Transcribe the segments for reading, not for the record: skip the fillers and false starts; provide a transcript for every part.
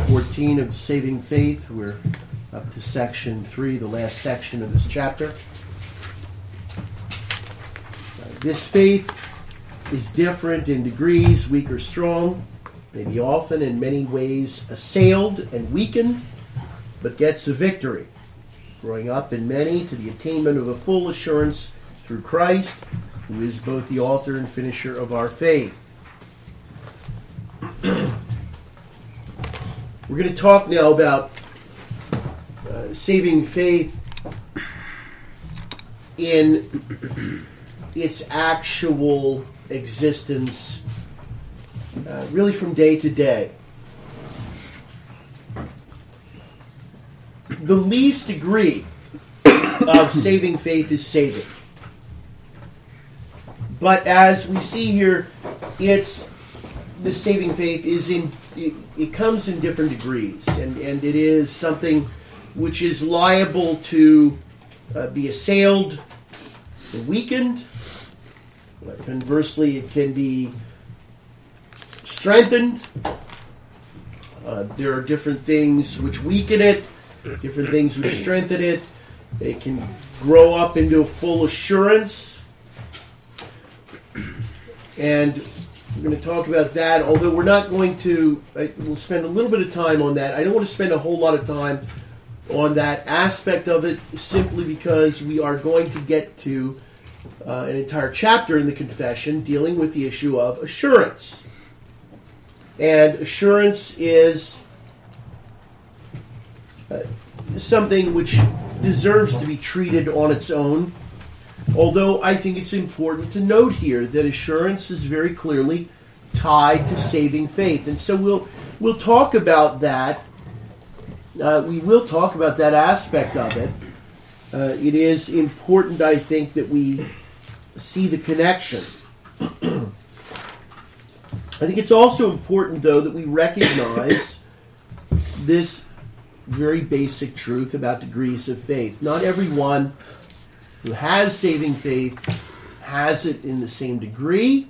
14 of Saving Faith. We're up to section 3, the last section of this chapter. This faith is different in degrees, weak or strong, maybe often in many ways assailed and weakened, but gets a victory, growing up in many to the attainment of a full assurance through Christ, who is both the author and finisher of our faith. We're going to talk now about saving faith in its actual existence, really from day to day. The least degree of saving faith is saving. But as we see here, the saving faith is it comes in different degrees, and it is something which is liable to be assailed and weakened. Conversely, it can be strengthened. There are different things which weaken it, different things which strengthen it. It can grow up into a full assurance. And we're going to talk about that, although we're not going to, we'll spend a little bit of time on that. I don't want to spend a whole lot of time on that aspect of it, simply because we are going to get to an entire chapter in the confession dealing with the issue of assurance. And assurance is something which deserves to be treated on its own, although I think it's important to note here that assurance is very clearly tied to saving faith. And so we'll talk about that. We will talk about that aspect of it. It is important, I think, that we see the connection. I think it's also important, though, that we recognize this very basic truth about degrees of faith. Not everyone who has saving faith has it in the same degree,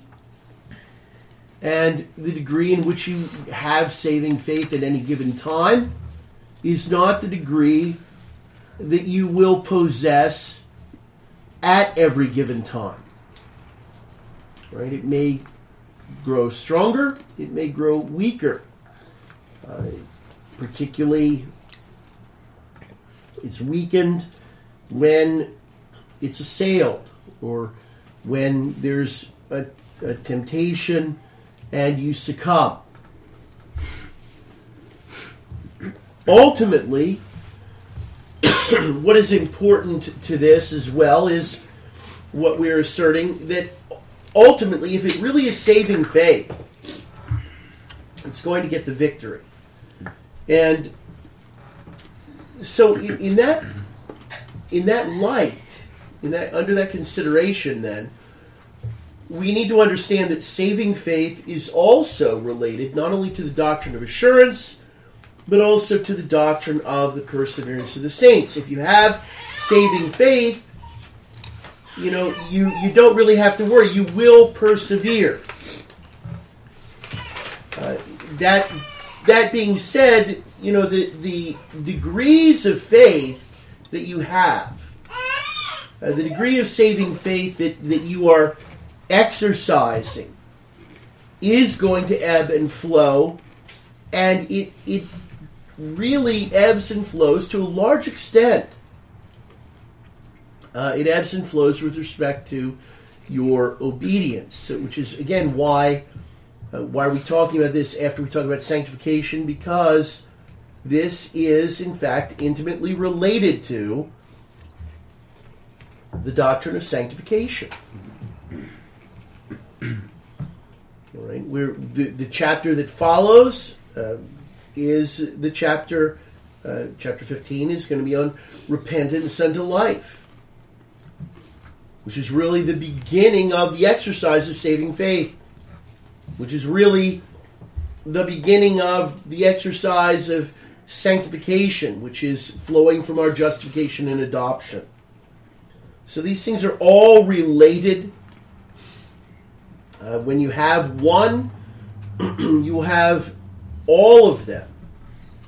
and the degree in which you have saving faith at any given time is not the degree that you will possess at every given time. Right? It may grow stronger, it may grow weaker. Particularly, it's weakened when it's assailed, or when there's a temptation and you succumb. Ultimately, what is important to this as well is what we're asserting, that ultimately, if it really is saving faith, it's going to get the victory. And so in that light, under that consideration, then, we need to understand that saving faith is also related not only to the doctrine of assurance, but also to the doctrine of the perseverance of the saints. If you have saving faith, you don't really have to worry. You will persevere. That being said, the degrees of faith that you have, the degree of saving faith that you are exercising is going to ebb and flow, and it really ebbs and flows to a large extent. It ebbs and flows with respect to your obedience, which is, again, why are we talking about this after we talk about sanctification? Because this is, in fact, intimately related to the doctrine of sanctification. All right, the chapter that follows is the chapter 15 is going to be on repentance unto life, which is really the beginning of the exercise of saving faith, which is really the beginning of the exercise of sanctification, which is flowing from our justification and adoption. So these things are all related. When you have one, you have all of them.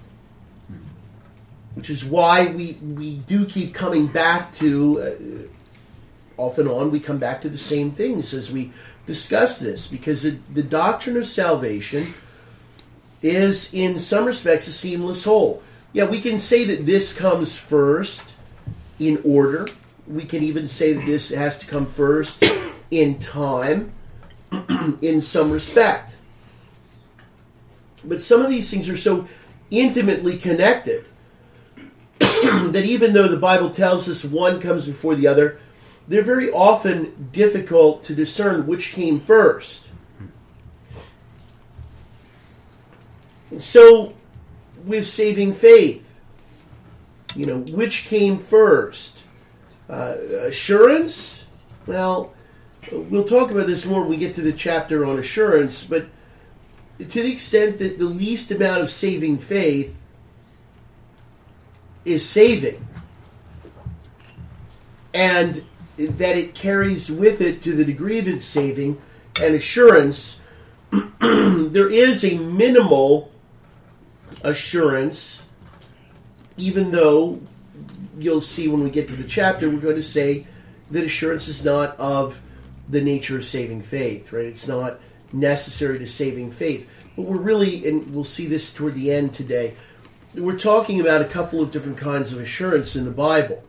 which is why we do keep coming back to, off and on, we come back to the same things as we discuss this, because the doctrine of salvation is, in some respects, a seamless whole. Yeah, we can say that this comes first in order. We can even say that this has to come first in time, in some respect. But some of these things are so intimately connected that even though the Bible tells us one comes before the other, they're very often difficult to discern which came first. And so, with saving faith, which came first? Assurance? Well, we'll talk about this more when we get to the chapter on assurance, but to the extent that the least amount of saving faith is saving, and that it carries with it, to the degree of its saving and assurance, there is a minimal assurance, even though you'll see when we get to the chapter, we're going to say that assurance is not of the nature of saving faith, right? It's not necessary to saving faith. But we're really, and we'll see this toward the end today, we're talking about a couple of different kinds of assurance in the Bible.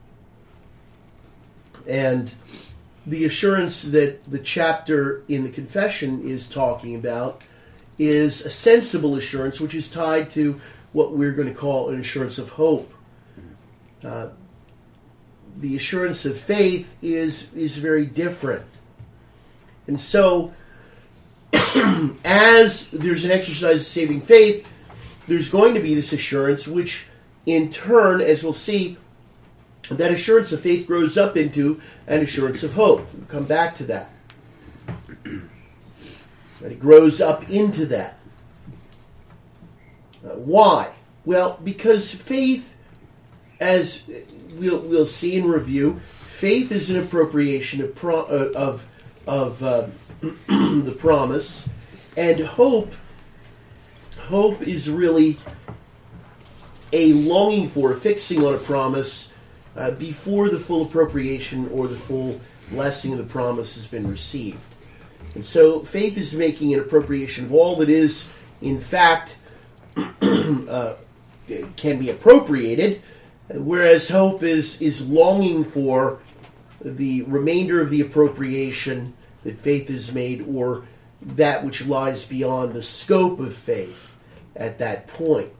And the assurance that the chapter in the confession is talking about is a sensible assurance, which is tied to what we're going to call an assurance of hope. The assurance of faith is very different. And so, as there's an exercise of saving faith, there's going to be this assurance, which in turn, as we'll see, that assurance of faith grows up into an assurance of hope. We'll come back to that. It grows up into that. Why? Well, because faith, as we'll see in review, faith is an appropriation of the promise, and hope is really a longing for, fixing on a promise before the full appropriation or the full blessing of the promise has been received. And so faith is making an appropriation of all that is, in fact, can be appropriated, whereas hope is longing for the remainder of the appropriation that faith has made, or that which lies beyond the scope of faith at that point.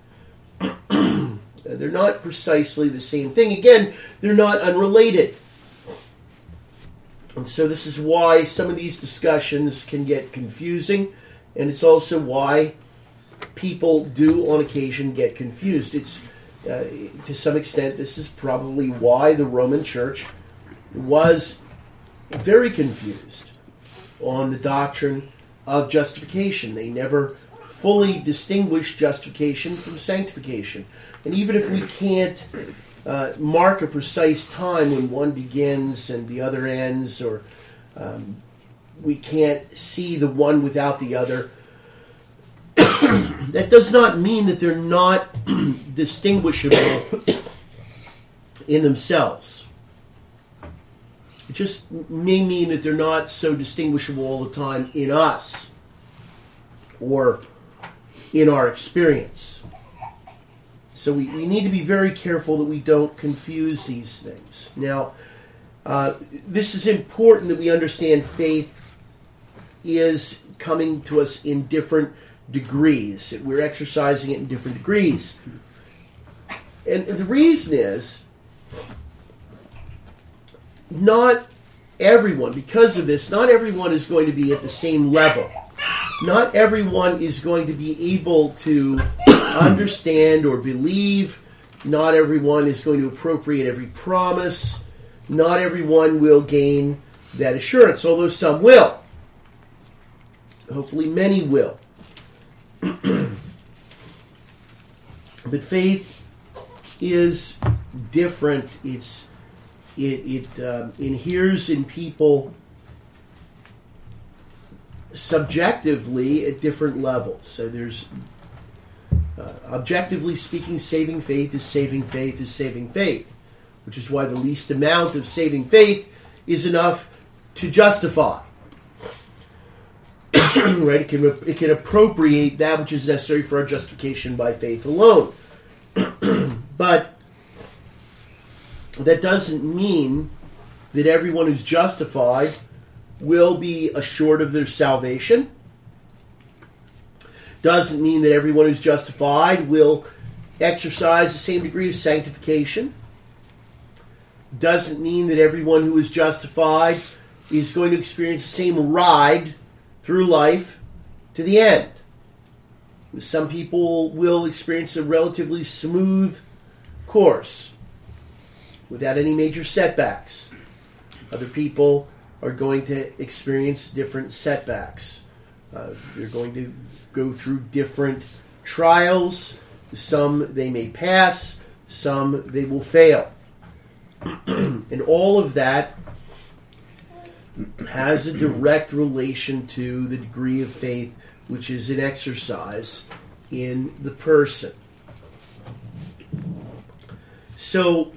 They're not precisely the same thing. Again, they're not unrelated. And so this is why some of these discussions can get confusing, and it's also why people do on occasion get confused. It's to some extent, this is probably why the Roman Church was very confused on the doctrine of justification. They never fully distinguished justification from sanctification. And even if we can't mark a precise time when one begins and the other ends, or we can't see the one without the other, that does not mean that they're not distinguishable in themselves. It just may mean that they're not so distinguishable all the time in us or in our experience. So we need to be very careful that we don't confuse these things. Now, this is important that we understand faith is coming to us in different degrees. That we're exercising it in different degrees. And the reason is, not everyone, because of this, not everyone is going to be at the same level. Not everyone is going to be able to understand or believe. Not everyone is going to appropriate every promise. Not everyone will gain that assurance, although some will. Hopefully many will. But faith is different. It inheres in people subjectively at different levels. So there's Objectively speaking, saving faith is saving faith is saving faith, which is why the least amount of saving faith is enough to justify. Right? It can appropriate that which is necessary for our justification by faith alone. But that doesn't mean that everyone who's justified will be assured of their salvation. Doesn't mean that everyone who's justified will exercise the same degree of sanctification. Doesn't mean that everyone who is justified is going to experience the same ride through life to the end. Some people will experience a relatively smooth course without any major setbacks. Other people are going to experience different setbacks. They're going to go through different trials. Some they may pass, some they will fail. And all of that has a direct relation to the degree of faith which is in exercise in the person. So,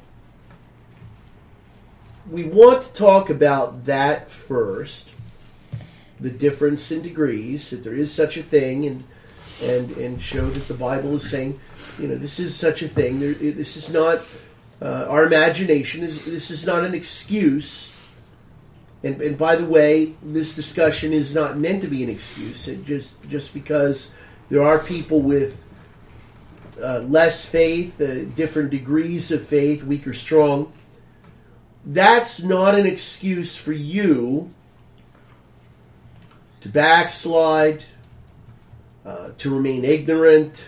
we want to talk about that first, the difference in degrees, that there is such a thing, and show that the Bible is saying, this is such a thing. This is not our imagination. This is not an excuse. And by the way, this discussion is not meant to be an excuse. Just because there are people with less faith, different degrees of faith, weak or strong, that's not an excuse for you to backslide, to remain ignorant,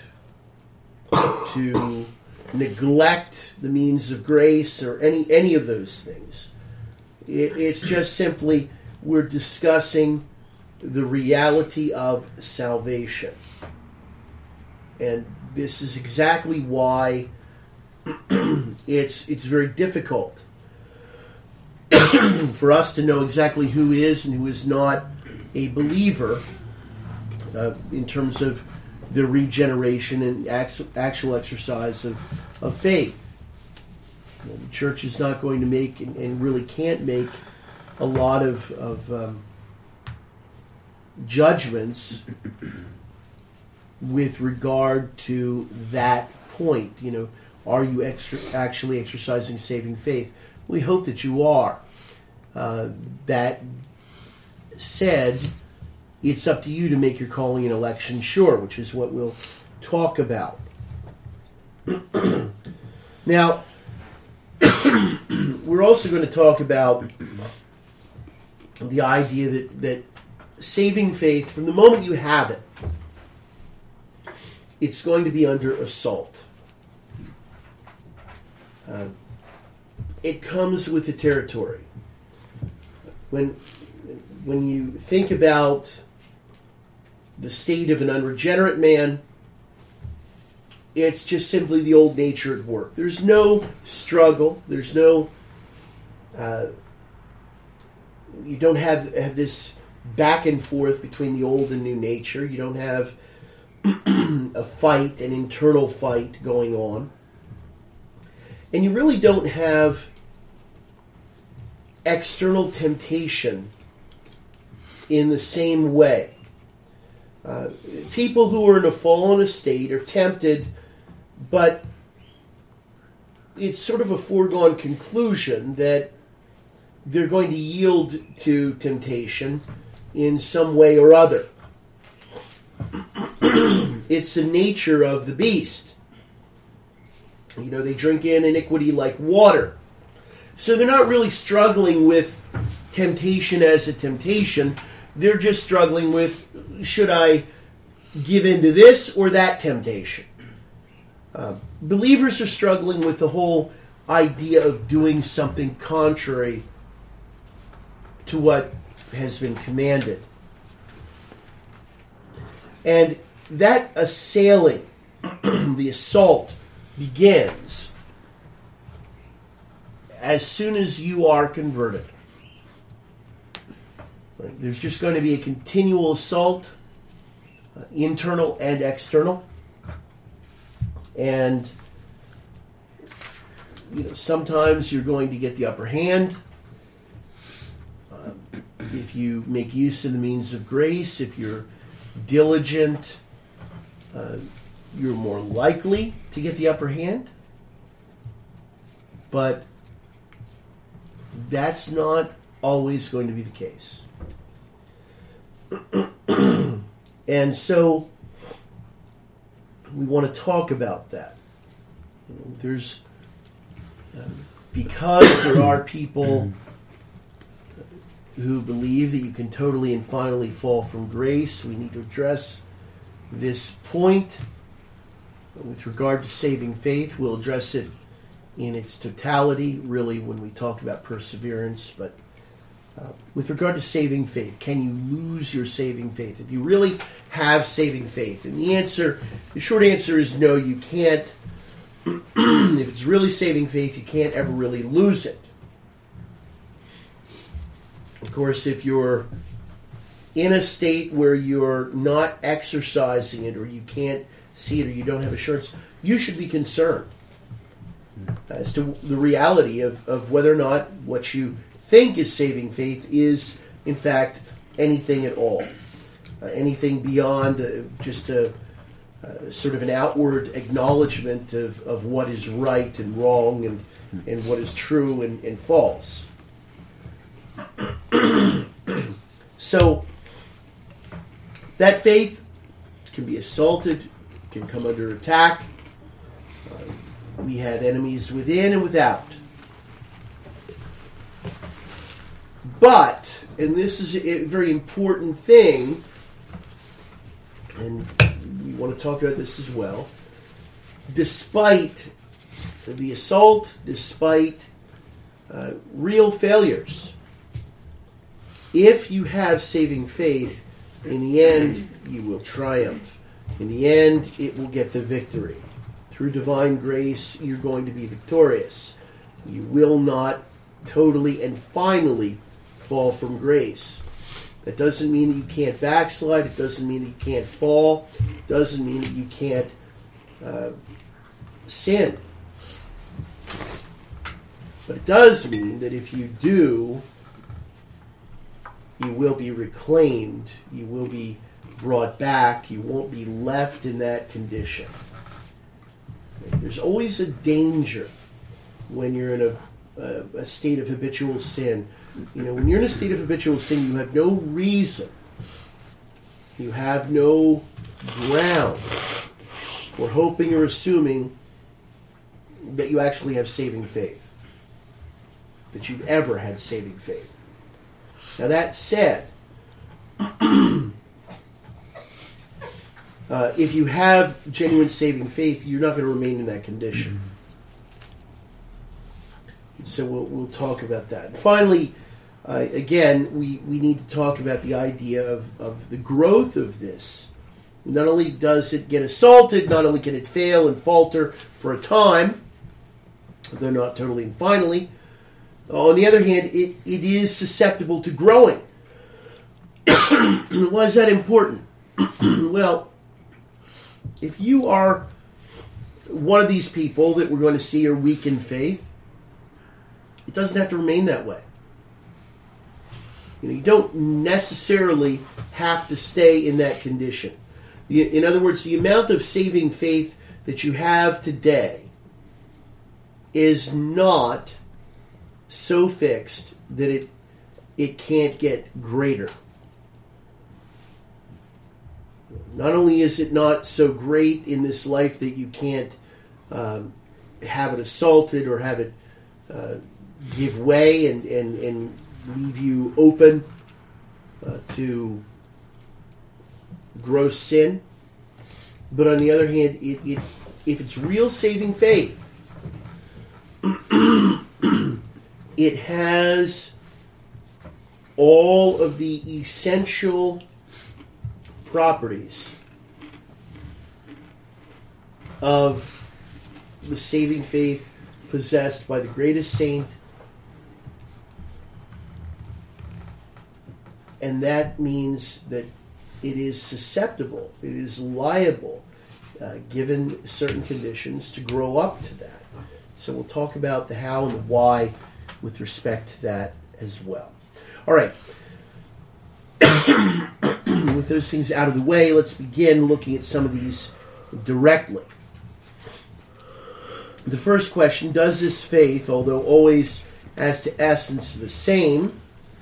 to neglect the means of grace, or any of those things. It's just simply we're discussing the reality of salvation. And this is exactly why it's very difficult for us to know exactly who is and who is not a believer in terms of the regeneration and actual exercise of faith. The church is not going to make, and really can't make, a lot of judgments with regard to that point. Are you actually exercising saving faith? We hope that you are. That said, it's up to you to make your calling and election sure, which is what we'll talk about. Now, we're also going to talk about the idea that saving faith, from the moment you have it, it's going to be under assault. It comes with the territory. When you think about the state of an unregenerate man, it's just simply the old nature at work. There's no struggle. There's no... you don't have this back and forth between the old and new nature. You don't have a fight, an internal fight going on. And you really don't have external temptation in the same way. People who are in a fallen estate are tempted, but it's sort of a foregone conclusion that they're going to yield to temptation in some way or other. It's the nature of the beast. They drink in iniquity like water. So they're not really struggling with temptation as a temptation. They're just struggling with, should I give in to this or that temptation? Believers are struggling with the whole idea of doing something contrary to what has been commanded. And that assailing, the assault, begins as soon as you are converted. Right? There's just going to be a continual assault, internal and external. And sometimes you're going to get the upper hand. If you make use of the means of grace, if you're diligent, you're more likely to get the upper hand. But that's not always going to be the case. And so we want to talk about that. There's because there are people who believe that you can totally and finally fall from grace, we need to address this point. With regard to saving faith, we'll address it in its totality, really, when we talk about perseverance. But with regard to saving faith, can you lose your saving faith? If you really have saving faith, and the short answer is no, you can't. If it's really saving faith, you can't ever really lose it. Of course, if you're in a state where you're not exercising it, or you can't see it, or you don't have assurance, you should be concerned as to the reality of whether or not what you think is saving faith is, in fact, anything at all. Anything beyond just a sort of an outward acknowledgement of what is right and wrong and what is true and false. So that faith can be assaulted, can come under attack. We have enemies within and without. But, and this is a very important thing, and we want to talk about this as well, despite the assault, despite real failures, if you have saving faith, in the end, you will triumph. In the end, it will get the victory. Through divine grace, you're going to be victorious. You will not totally and finally fall from grace. That doesn't mean that you can't backslide. It doesn't mean that you can't fall. It doesn't mean that you can't sin. But it does mean that if you do, you will be reclaimed. You will be brought back. You won't be left in that condition. There's always a danger when you're in a state of habitual sin. When you're in a state of habitual sin, you have no reason, you have no ground for hoping or assuming that you actually have saving faith, that you've ever had saving faith. Now that said, if you have genuine saving faith, you're not going to remain in that condition. So we'll talk about that. And finally, again, we need to talk about the idea of the growth of this. Not only does it get assaulted, not only can it fail and falter for a time, though not totally and finally. On the other hand, it is susceptible to growing. Why is that important? Well, if you are one of these people that we're going to see are weak in faith, it doesn't have to remain that way. You don't necessarily have to stay in that condition. In other words, the amount of saving faith that you have today is not so fixed that it can't get greater. Not only is it not so great in this life that you can't have it assaulted or have it give way and leave you open to gross sin, but on the other hand, if it's real saving faith, it has all of the essential properties of the saving faith possessed by the greatest saint, and that means that it is susceptible, it is liable, given certain conditions, to grow up to that. So we'll talk about the how and the why with respect to that as well. All right. With those things out of the way, let's begin looking at some of these directly. The first question, does this faith, although always as to essence the same,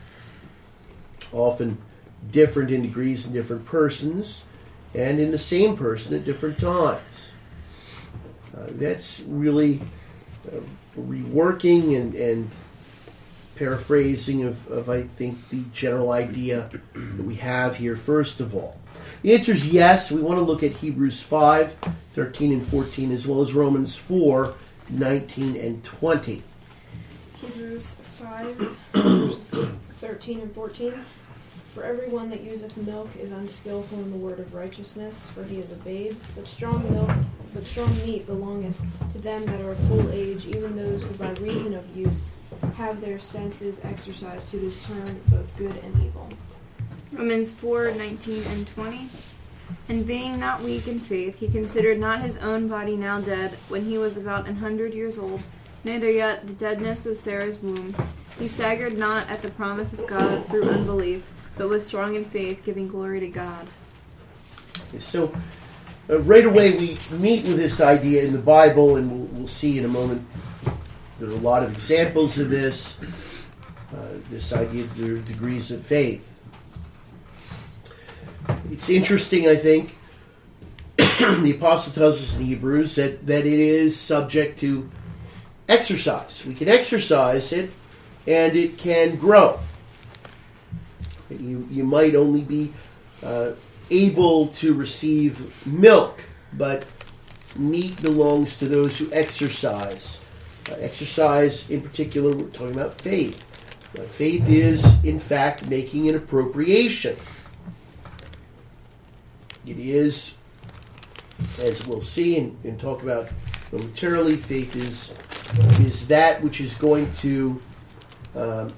often different in degrees in different persons, and in the same person at different times? That's really reworking and paraphrasing of, I think, the general idea that we have here, first of all. The answer is yes. We want to look at Hebrews 5, 13 and 14, as well as Romans 4, 19 and 20. Hebrews 5, verses 13 and 14. For everyone that useth milk is unskillful in the word of righteousness, for he is a babe. But strong meat belongeth to them that are of full age, even those who by reason of use have their senses exercised to discern both good and evil. Romans 4, 19 and 20. And being not weak in faith, he considered not his own body now dead, when he was about 100 years old, neither yet the deadness of Sarah's womb. He staggered not at the promise of God through unbelief, but was strong in faith, giving glory to God. So, right away we meet with this idea in the Bible, and we'll see in a moment there are a lot of examples of this idea of the degrees of faith. It's interesting, I think, the apostle tells us in Hebrews that it is subject to exercise. We can exercise it, and it can grow. You might only be able to receive milk, but meat belongs to those who exercise. Exercise, in particular, we're talking about faith. Faith is, in fact, making an appropriation. It is, as we'll see and talk about momentarily, faith is that which is going to, the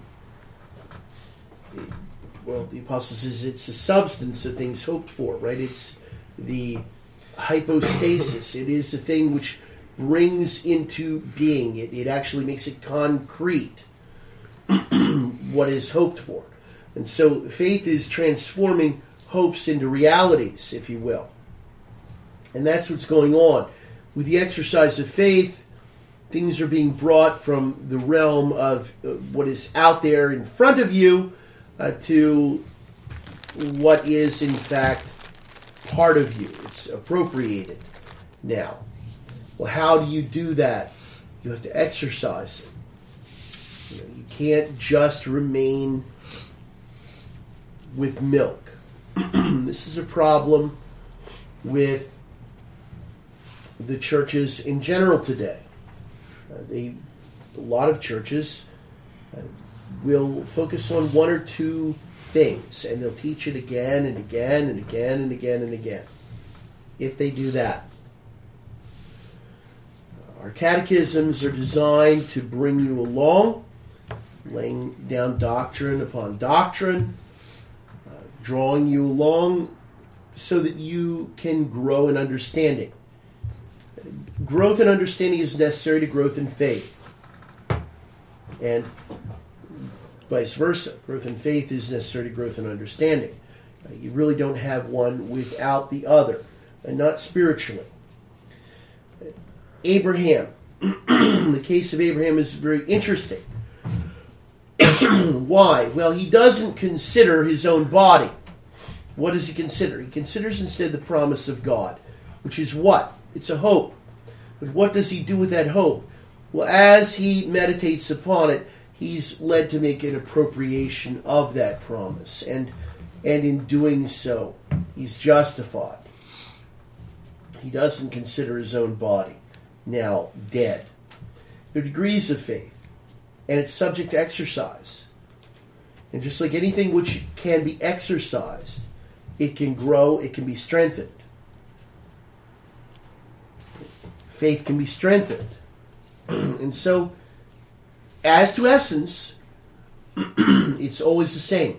apostle says it's a substance of things hoped for, right? It's the hypostasis. It is the thing which brings into being. It actually makes it concrete what is hoped for. And so faith is transforming hopes into realities, if you will. And that's what's going on. With the exercise of faith, things are being brought from the realm of what is out there in front of you to what is, in fact, part of you. It's appropriated now. Well, how do you do that? You have to exercise it. You can't just remain with milk. This is a problem with the churches in general today. A lot of churches will focus on one or two things, and they'll teach it again and again and again and again and again. If they do that. Our catechisms are designed to bring you along, laying down doctrine upon doctrine, drawing you along so that you can grow in understanding. Growth in understanding is necessary to growth in faith. And vice versa. Growth in faith is necessary to growth in understanding. You really don't have one without the other, and not spiritually. Abraham. The case of Abraham is very interesting. Why? Well, he doesn't consider his own body. What does he consider? He considers instead the promise of God, which is what? It's a hope. But what does he do with that hope? Well, as he meditates upon it, he's led to make an appropriation of that promise. And in doing so, he's justified. He doesn't consider his own body now dead. There are degrees of faith, and it's subject to exercise. And just like anything which can be exercised, it can grow, it can be strengthened. Faith can be strengthened. And so, as to essence, it's always the same.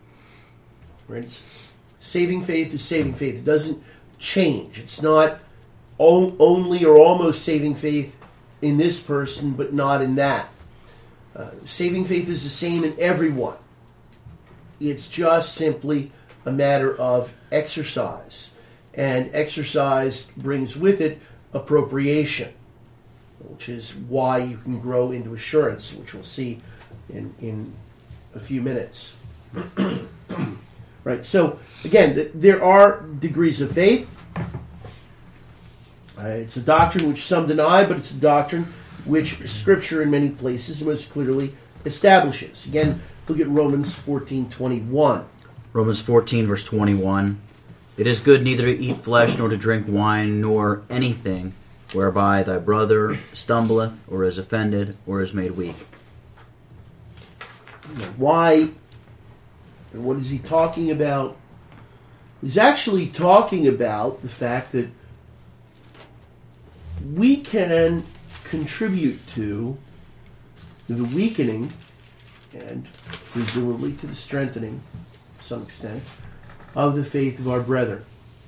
Right? It's saving faith is saving faith. It doesn't change. It's not only or almost saving faith in this person, but not in that. Saving faith is the same in everyone. It's just simply a matter of exercise. And exercise brings with it appropriation, which is why you can grow into assurance, which we'll see in a few minutes. Right, so again, there are degrees of faith. It's a doctrine which some deny, but it's a doctrine which Scripture in many places most clearly establishes. Again, look at Romans 14:21. Romans 14, verse 21. It is good neither to eat flesh, nor to drink wine, nor anything whereby thy brother stumbleth, or is offended, or is made weak. Why? And what is he talking about? He's actually talking about the fact that we can contribute to the weakening and presumably to the strengthening, to some extent, of the faith of our brethren.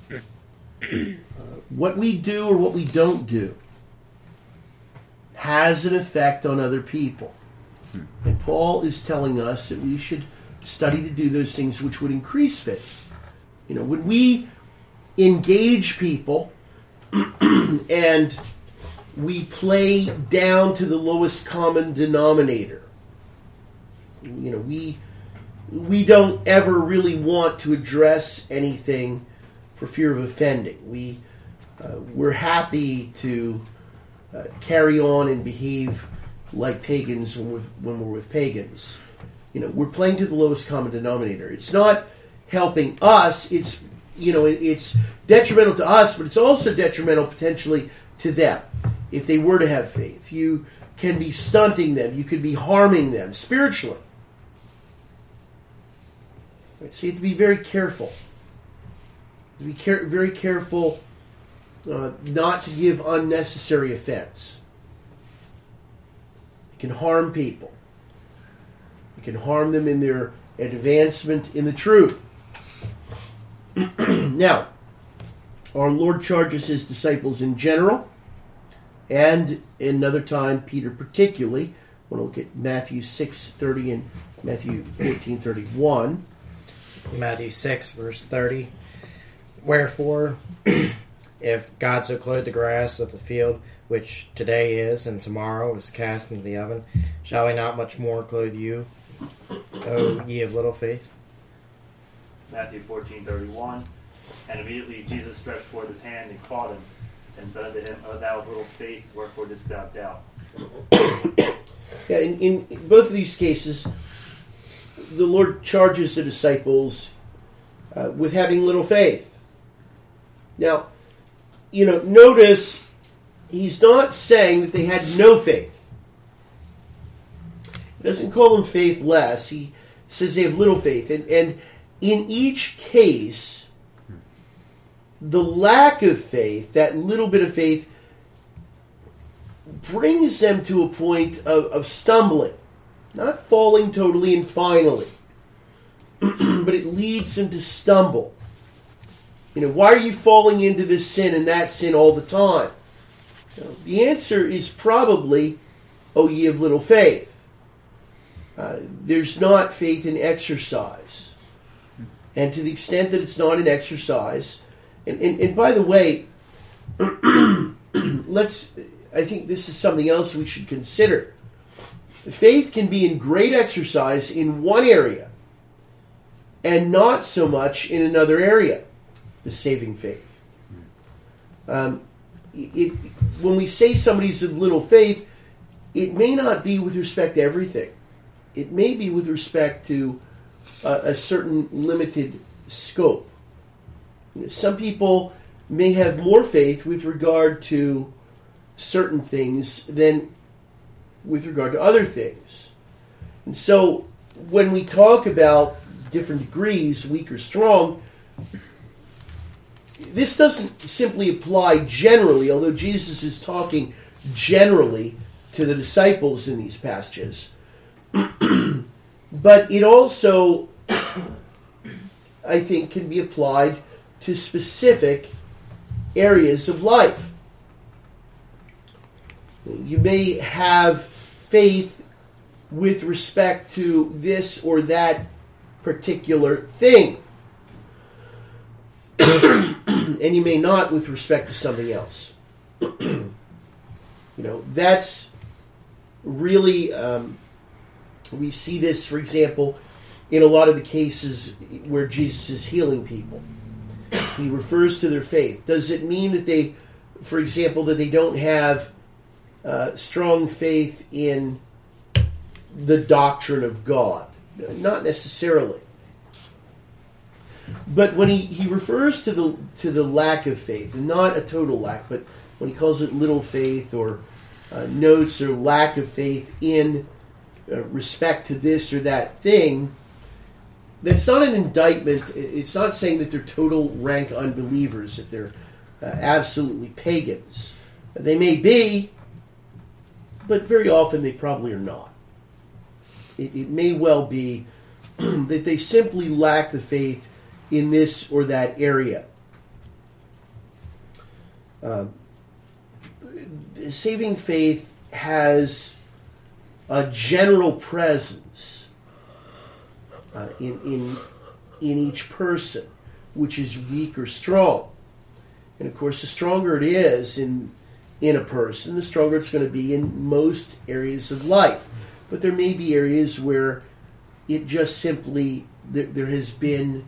What we do or what we don't do has an effect on other people. And Paul is telling us that we should study to do those things which would increase faith. When we engage people and we play down to the lowest common denominator, we don't ever really want to address anything for fear of offending. We're happy to carry on and behave like pagans when we're with pagans. We're playing to the lowest common denominator. It's not helping us. It's detrimental to us, but it's also detrimental potentially to them. If they were to have faith, you can be stunting them. You could be harming them spiritually. Right? So you have to be very careful. Be very careful not to give unnecessary offense. It can harm people. It can harm them in their advancement in the truth. Now, our Lord charges his disciples in general, and another time, Peter particularly. I want to look at Matthew 6:30 and Matthew 14:31. Matthew 6, verse 30. Wherefore, if God so clothe the grass of the field, which today is and tomorrow is cast into the oven, shall he not much more clothe you, O ye of little faith? Matthew 14:31. And immediately Jesus stretched forth his hand and caught him, and said unto him, O thou of little faith, wherefore didst thou doubt? Yeah, in both of these cases, the Lord charges the disciples with having little faith. Now, notice he's not saying that they had no faith. He doesn't call them faithless. He says they have little faith. And in each case, the lack of faith, that little bit of faith, brings them to a point of stumbling. Not falling totally and finally, but it leads them to stumble. Why are you falling into this sin and that sin all the time? The answer is probably, O ye of little faith. There's not faith in exercise. And to the extent that it's not in exercise, and by the way, I think this is something else we should consider. Faith can be in great exercise in one area and not so much in another area, the saving faith. When we say somebody's of little faith, it may not be with respect to everything. It may be with respect to a certain limited scope. Some people may have more faith with regard to certain things than with regard to other things. And so when we talk about different degrees, weak or strong, this doesn't simply apply generally, although Jesus is talking generally to the disciples in these passages. But it also, I think, can be applied to specific areas of life. You may have faith with respect to this or that particular thing. And you may not with respect to something else. That's really, we see this, for example, in a lot of the cases where Jesus is healing people. He refers to their faith. Does it mean that they, for example, that they don't have strong faith in the doctrine of God? Not necessarily. But when he refers to the lack of faith, and not a total lack, but when he calls it little faith, or notes or lack of faith in respect to this or that thing, that's not an indictment. It's not saying that they're total rank unbelievers, that they're absolutely pagans. They may be, but very often they probably are not. It may well be that they simply lack the faith in this or that area. Saving faith has a general presence in each person, which is weak or strong. And of course, the stronger it is in a person, the stronger it's going to be in most areas of life. But there may be areas where it just simply, there has been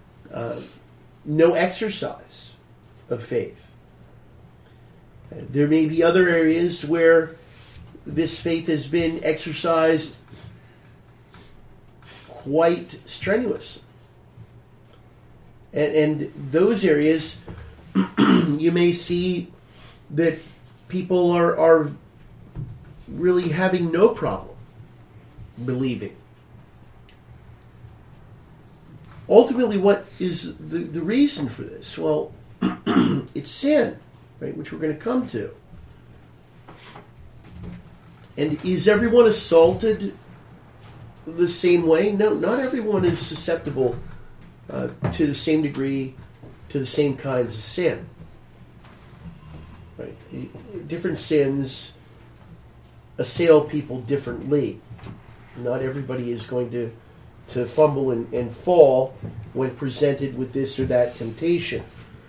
no exercise of faith. There may be other areas where this faith has been exercised quite strenuously. And those areas, you may see that people are really having no problem believing. Ultimately, what is the reason for this? Well, it's sin, right, which we're going to come to. And is everyone assaulted the same way? No, not everyone is susceptible to the same degree to the same kinds of sin. Right? Different sins assail people differently. Not everybody is going to fumble and fall when presented with this or that temptation.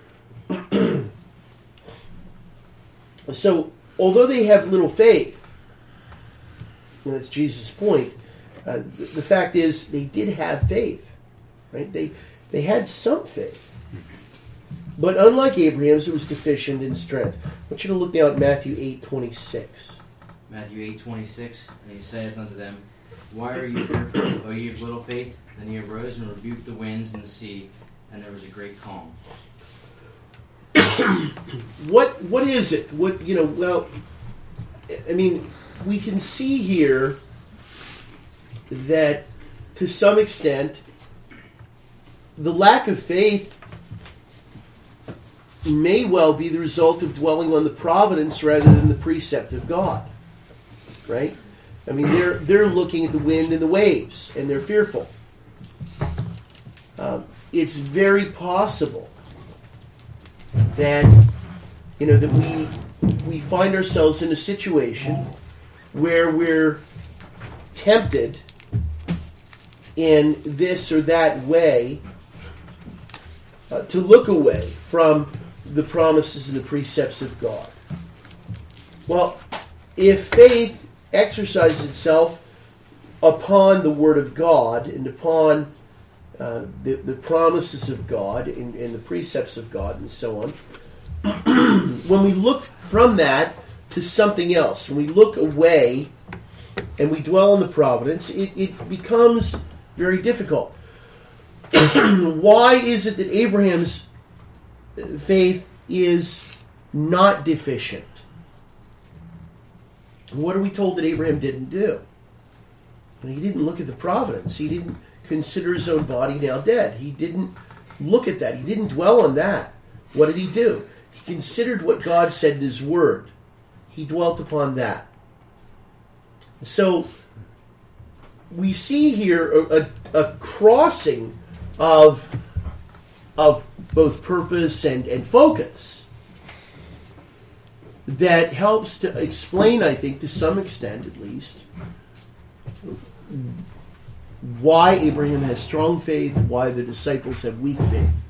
So, although they have little faith, and that's Jesus' point, the fact is they did have faith. Right? They had some faith. But unlike Abraham's, it was deficient in strength. I want you to look now at Matthew 8:26. Matthew 8:26, and he saith unto them, Why are you fearful, O ye of little faith? Then he arose and rebuked the winds and the sea, and there was a great calm. What is it? Well, I mean, we can see here that to some extent the lack of faith may well be the result of dwelling on the providence rather than the precept of God. Right? I mean, they're looking at the wind and the waves, and they're fearful. It's very possible that that we find ourselves in a situation where we're tempted in this or that way to look away from the promises and the precepts of God. Well, if faith exercises itself upon the Word of God and upon the promises of God and the precepts of God and so on, when we look from that to something else, when we look away and we dwell on the providence, it becomes very difficult. Why is it that Abraham's faith is not deficient? What are we told that Abraham didn't do? And he didn't look at the providence. He didn't consider his own body now dead. He didn't look at that. He didn't dwell on that. What did he do? He considered what God said in His Word. He dwelt upon that. So we see here a crossing of both purpose and focus. that helps to explain, I think, to some extent at least, why Abraham has strong faith, why the disciples have weak faith.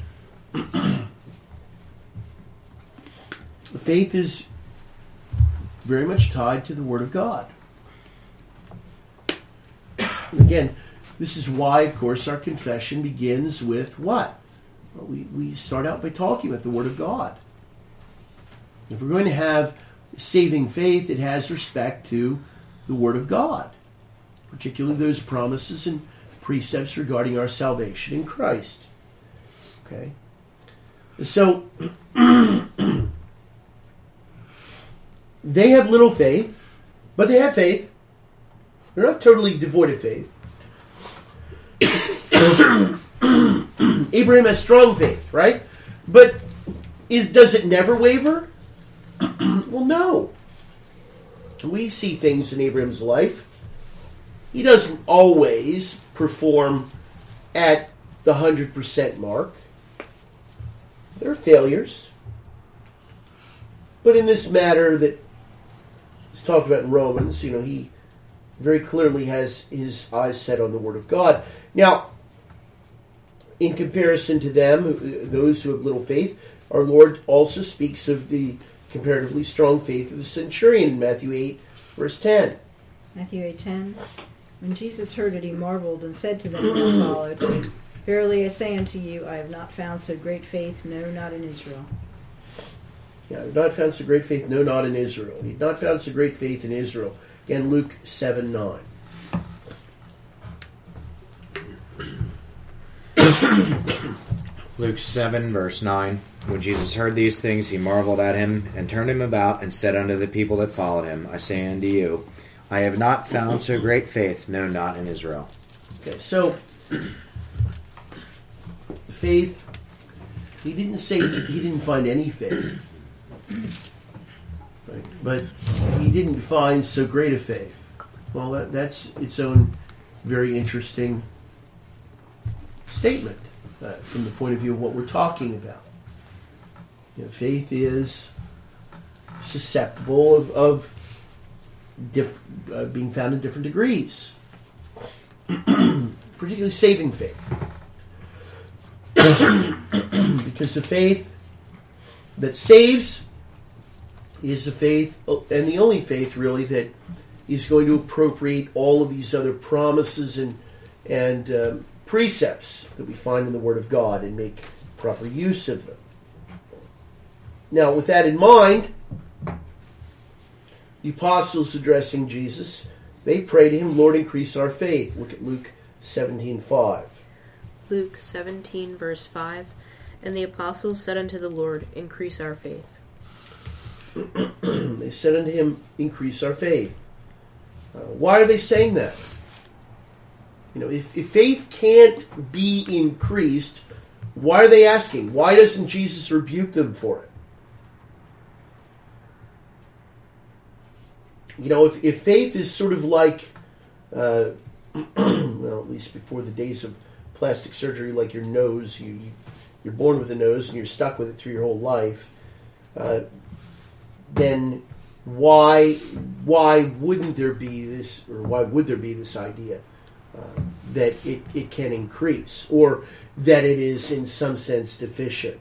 Faith is very much tied to the Word of God. Again, this is why, of course, our confession begins with what? Well, we start out by talking about the Word of God. If we're going to have saving faith, it has respect to the Word of God, particularly those promises and precepts regarding our salvation in Christ. Okay? So, they have little faith, but they have faith. They're not totally devoid of faith. Abraham has strong faith, right? But does it never waver? Well, no. We see things in Abraham's life. He doesn't always perform at the 100% mark. There are failures. But in this matter that is talked about in Romans, he very clearly has his eyes set on the Word of God. Now, in comparison to them, those who have little faith, our Lord also speaks of the comparatively strong faith of the centurion in Matthew 8, verse 10. Matthew 8:10. When Jesus heard it, he marveled and said to them that followed, Verily I say unto you, I have not found so great faith, no, not in Israel. Yeah, I have not found so great faith, no, not in Israel. He had not found so great faith in Israel. Again, Luke 7:9. Luke 7, verse 9. When Jesus heard these things, he marveled at him, and turned him about, and said unto the people that followed him, I say unto you, I have not found so great faith, no, not in Israel. Okay, so faith, he didn't say he didn't find any faith. Right? But he didn't find so great a faith. Well, that's its own very interesting statement from the point of view of what we're talking about. Faith is susceptible of being found in different degrees, particularly saving faith. Because the faith that saves is the faith, and the only faith really, that is going to appropriate all of these other promises and precepts that we find in the Word of God and make proper use of them. Now, with that in mind, the apostles addressing Jesus, they pray to him, Lord, increase our faith. Look at Luke 17:5. Luke 17, verse 5. And the apostles said unto the Lord, increase our faith. They said unto him, increase our faith. Why are they saying that? If faith can't be increased, why are they asking? Why doesn't Jesus rebuke them for it? If faith is sort of like, well, at least before the days of plastic surgery, like your nose, you're born with a nose and you're stuck with it through your whole life, then why wouldn't there be this, or why would there be this idea that it can increase, or that it is in some sense deficient?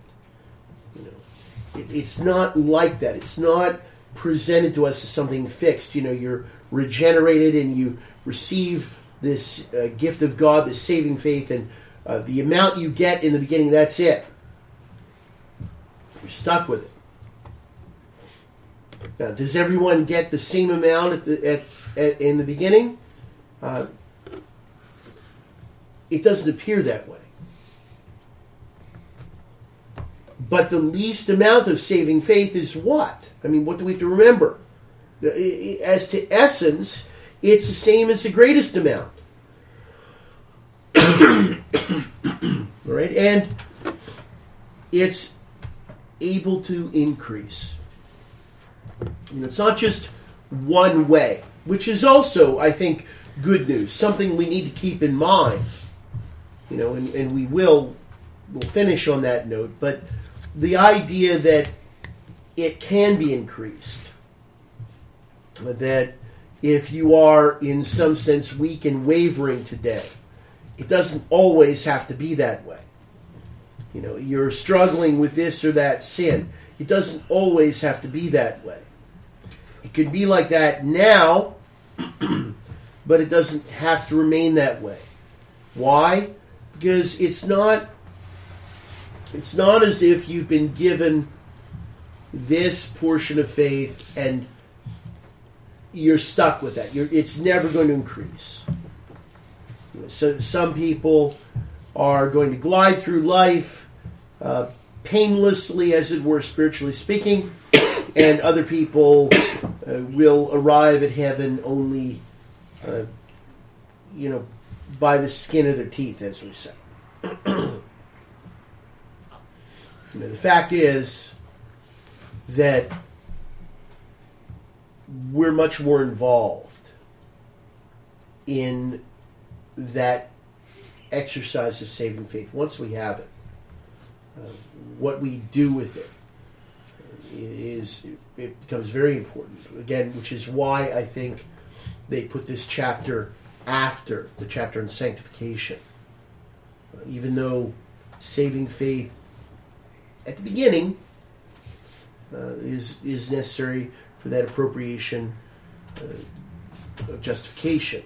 It's not like that. It's not presented to us as something fixed. You're regenerated and you receive this gift of God, this saving faith, and the amount you get in the beginning, that's it. You're stuck with it. Now, does everyone get the same amount in the beginning? It doesn't appear that way. But the least amount of saving faith is what? What do we have to remember? As to essence, it's the same as the greatest amount. All right? And it's able to increase. It's not just one way, which is also, I think, good news, something we need to keep in mind. And we'll finish on that note, but the idea that it can be increased. That if you are, in some sense, weak and wavering today, it doesn't always have to be that way. You know, you're struggling with this or that sin. It doesn't always have to be that way. It could be like that now, but it doesn't have to remain that way. Why? Because it's not as if you've been given this portion of faith and you're stuck with that. It's never going to increase. So some people are going to glide through life painlessly, as it were, spiritually speaking, and other people will arrive at heaven only, by the skin of their teeth, as we say. The fact is that we're much more involved in that exercise of saving faith. Once we have it, what we do with it becomes very important. Again, which is why I think they put this chapter after the chapter on sanctification. Even though saving faith at the beginning is necessary for that appropriation of justification.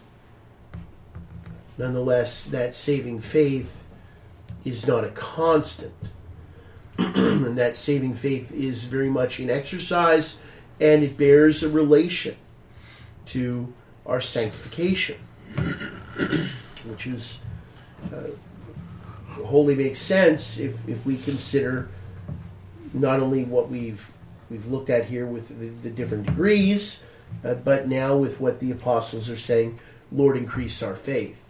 Nonetheless, that saving faith is not a constant. And that saving faith is very much in exercise, and it bears a relation to our sanctification, which is wholly makes sense if we consider not only what we've looked at here with the different degrees, but now with what the apostles are saying, Lord, increase our faith.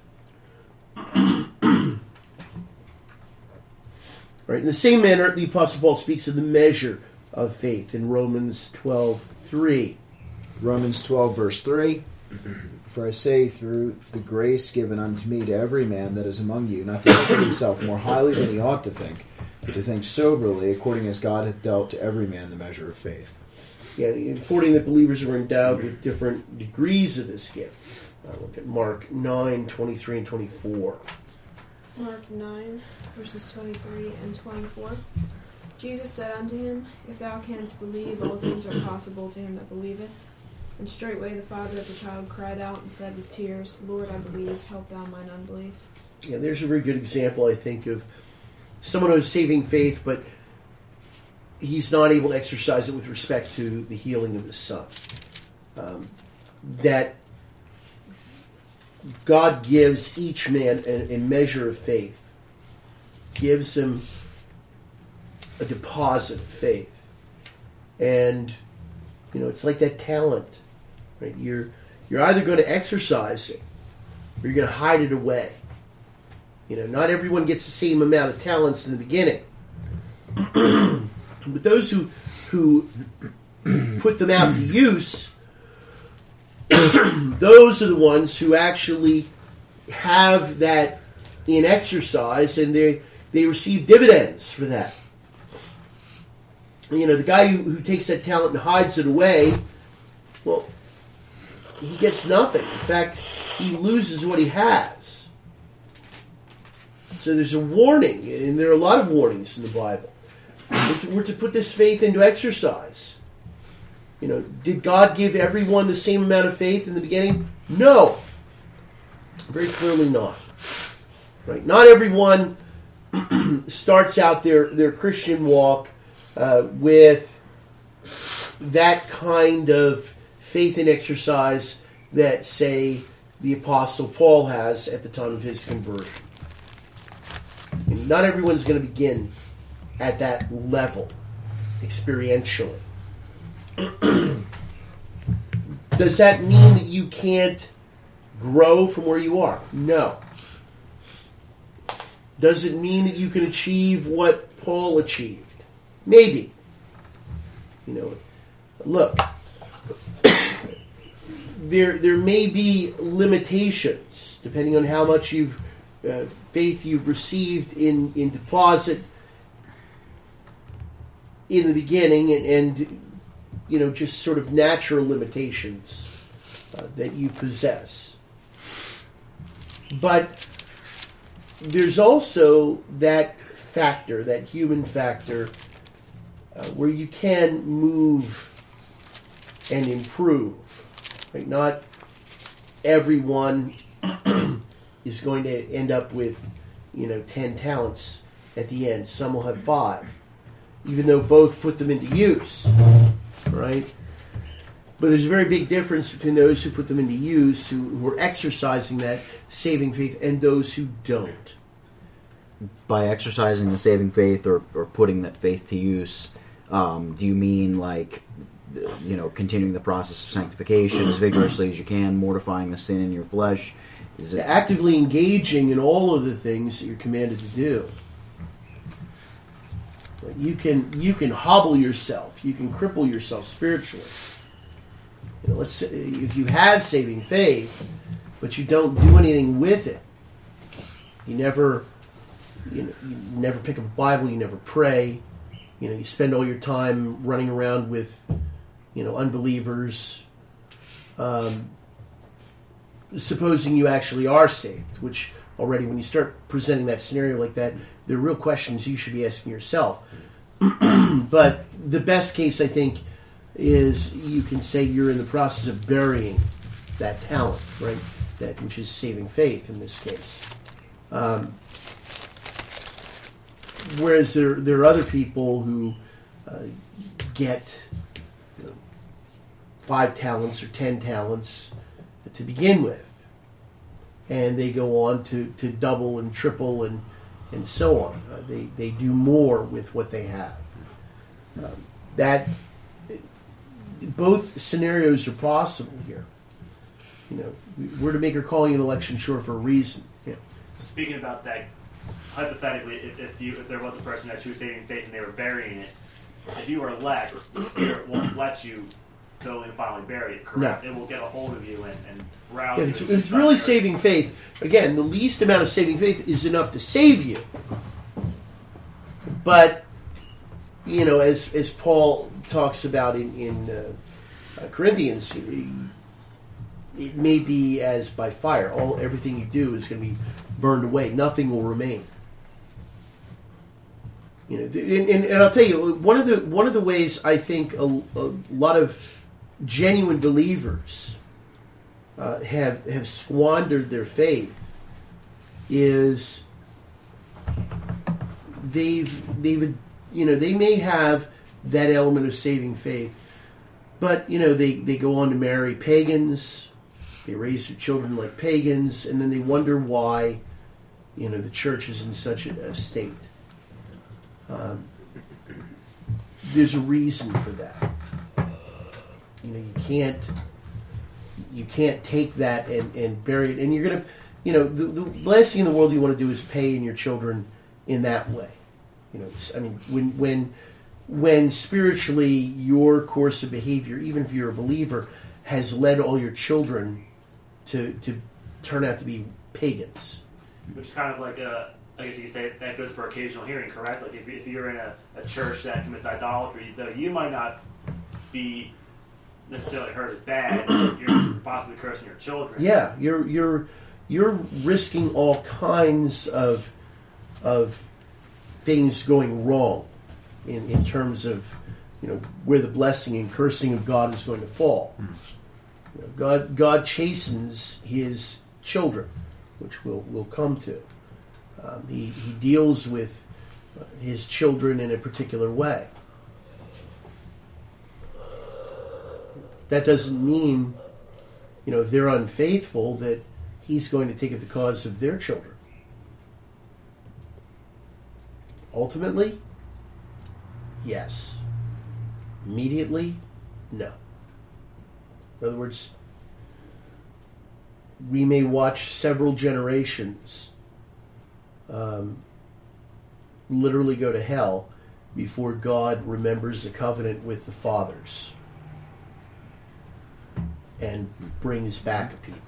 Right. In the same manner, the Apostle Paul speaks of the measure of faith in Romans 12:3. Romans 12, verse 3. For I say, through the grace given unto me, to every man that is among you, not to think of himself more highly than he ought to think, but to think soberly, according as God hath dealt to every man the measure of faith. Yeah, reporting that believers are endowed with different degrees of this gift. Look at Mark 9, 23 and 24. Mark 9, verses 23 and 24. Jesus said unto him, If thou canst believe, all things are possible to him that believeth. And straightway the father of the child cried out and said with tears, Lord, I believe, help thou mine unbelief. Yeah, there's a very good example, I think, of someone who has saving faith, but he's not able to exercise it with respect to the healing of his son. That God gives each man a measure of faith, gives him a deposit of faith. And, it's like that talent, right? You're either going to exercise it or you're going to hide it away. Not everyone gets the same amount of talents in the beginning. But those who put them out to use, those are the ones who actually have that in exercise, and they receive dividends for that. The guy who takes that talent and hides it away, well, he gets nothing. In fact, he loses what he has. So there's a warning, and there are a lot of warnings in the Bible. We're to put this faith into exercise. Did God give everyone the same amount of faith in the beginning? No. Very clearly not. Right? Not everyone starts out their Christian walk with that kind of faith and exercise that, say, the Apostle Paul has at the time of his conversion. And not everyone is going to begin at that level, experientially. Does that mean that you can't grow from where you are? No. Does it mean that you can achieve what Paul achieved? Maybe. Look, there may be limitations depending on how much faith you've received in deposit. in the beginning, and just sort of natural limitations that you possess. But there's also that factor, that human factor, where you can move and improve. Right? Not everyone is going to end up with 10 talents at the end. Some will have 5, even though both put them into use. Right? But there's a very big difference between those who put them into use, who are exercising that saving faith, and those who don't. By exercising the saving faith or putting that faith to use, do you mean like, continuing the process of sanctification as vigorously as you can, mortifying the sin in your flesh? Is it actively engaging in all of the things that you're commanded to do? You can hobble yourself. You can cripple yourself spiritually. Let's say if you have saving faith, but you don't do anything with it. You never pick up a Bible. You never pray. You spend all your time running around with, unbelievers. Supposing you actually are saved, which already when you start presenting that scenario like that, there are real questions you should be asking yourself. But the best case, I think, is you can say you're in the process of burying that talent, right? That which is saving faith in this case. Whereas there are other people who get 5 talents or 10 talents to begin with, and they go on to double and triple and so on. They do more with what they have. That both scenarios are possible here. We're to make our calling and election sure for a reason. Yeah. Speaking about that, hypothetically, if there was a person that true saving faith and they were burying it, if you were elect, the Spirit won't let you totally and finally bury it, correct? No. It will get a hold of you and rouse you. It's really saving faith. Again, the least amount of saving faith is enough to save you. But, as Paul talks about in Corinthians, it may be as by fire. Everything you do is going to be burned away. Nothing will remain. And I'll tell you, one of the ways I think a lot of genuine believers have squandered their faith is they may have that element of saving faith, but they go on to marry pagans, they raise their children like pagans, and then they wonder why the church is in such a state. There's a reason for that. You can't take that and bury it, and you're gonna, the last thing in the world you want to do is pain your children in that way. When spiritually your course of behavior, even if you're a believer, has led all your children to turn out to be pagans. Which is kind of like I guess you could say that goes for occasional hearing, correct? Like if you're in a church that commits idolatry, though you might not be necessarily heard as bad, you're possibly cursing your children. Yeah, you're risking all kinds of things going wrong in terms of where the blessing and cursing of God is going to fall. God chastens His children, which we'll come to. He deals with His children in a particular way. That doesn't mean, if they're unfaithful, that He's going to take up the cause of their children. Ultimately, yes. Immediately, no. In other words, we may watch several generations literally go to hell before God remembers the covenant with the fathers and brings back a people.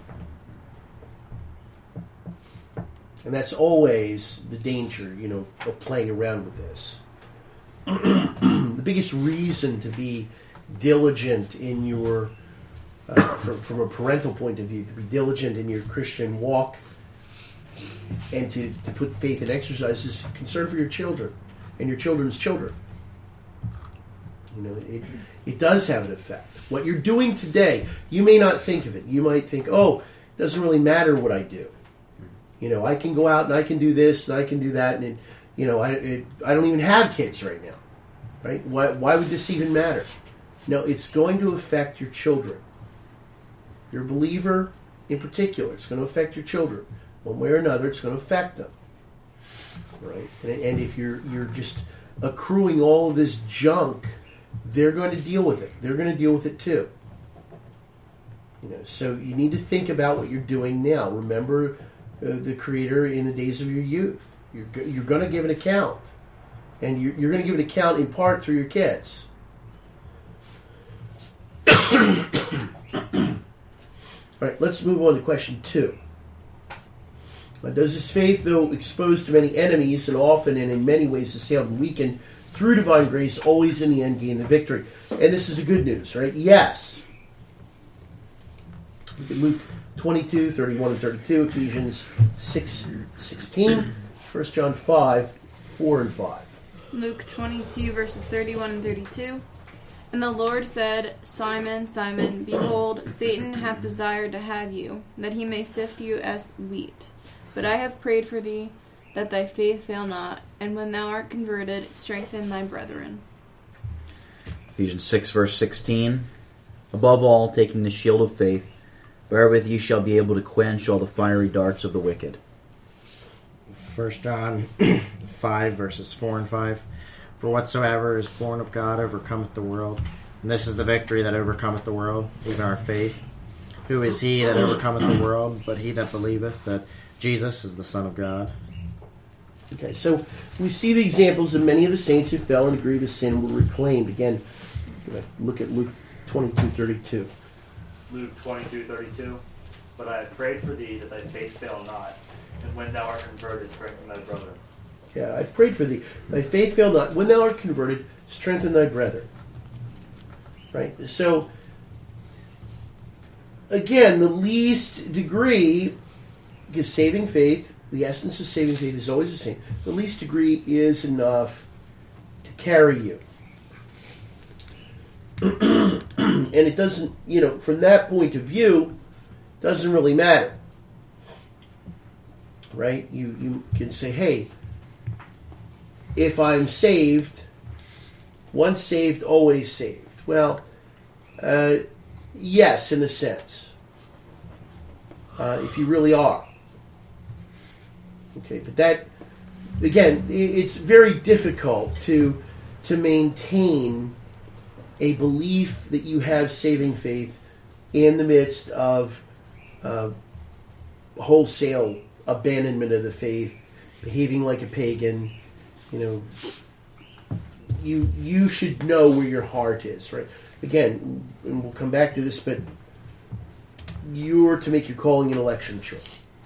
And that's always the danger, of playing around with this. The the biggest reason to be diligent in your, from a parental point of view, to be diligent in your Christian walk and to put faith in exercise is concern for your children and your children's children. You know, it does have an effect. What you're doing today, you may not think of it. You might think, oh, it doesn't really matter what I do. You know, I can go out and I can do this and I can do that, and you know, I don't even have kids right now, right? Why would this even matter? No, it's going to affect your children. Your believer, in particular, it's going to affect your children one way or another. It's going to affect them, right? And if you're just accruing all of this junk, they're going to deal with it. They're going to deal with it too. You know, so you need to think about what you're doing now. Remember the Creator in the days of your youth. You're going to give an account, and you're going to give an account in part through your kids. All right, let's move on to question 2. Does his faith, though exposed to many enemies and often and in many ways assailed and weakened, through divine grace, always in the end gain the victory? And this is the good news, right? Yes. Look at Luke 22, 31 and 32, Ephesians 6, 16, 1 John 5, 4 and 5. Luke 22, verses 31 and 32. And the Lord said, Simon, Simon, behold, Satan hath desired to have you, that he may sift you as wheat. But I have prayed for thee, that thy faith fail not, and when thou art converted, strengthen thy brethren. Ephesians 6, verse 16. Above all, taking the shield of faith, wherewith ye shall be able to quench all the fiery darts of the wicked. 1 John 5, verses 4 and 5. For whatsoever is born of God overcometh the world. And this is the victory that overcometh the world, even our faith. Who is he that overcometh the world, but he that believeth that Jesus is the Son of God? Okay, so we see the examples of many of the saints who fell into grievous sin were reclaimed. Again, look at Luke 22:32. Luke 22:32. But I have prayed for thee that thy faith fail not, and when thou art converted, strengthen thy brother. Yeah, I prayed for thee. Thy faith fail not. When thou art converted, strengthen thy brethren. Right? So, again, the least degree, because saving faith, the essence of saving faith is always the same. The least degree is enough to carry you. And it doesn't, from that point of view, doesn't really matter. Right? You can say, hey, if I'm saved, once saved, always saved. Well, yes, in a sense. If you really are. Okay, but that, again, it's very difficult to maintain a belief that you have saving faith in the midst of wholesale abandonment of the faith, behaving like a pagan. You should know where your heart is, right? Again, and we'll come back to this, but you're to make your calling and election sure.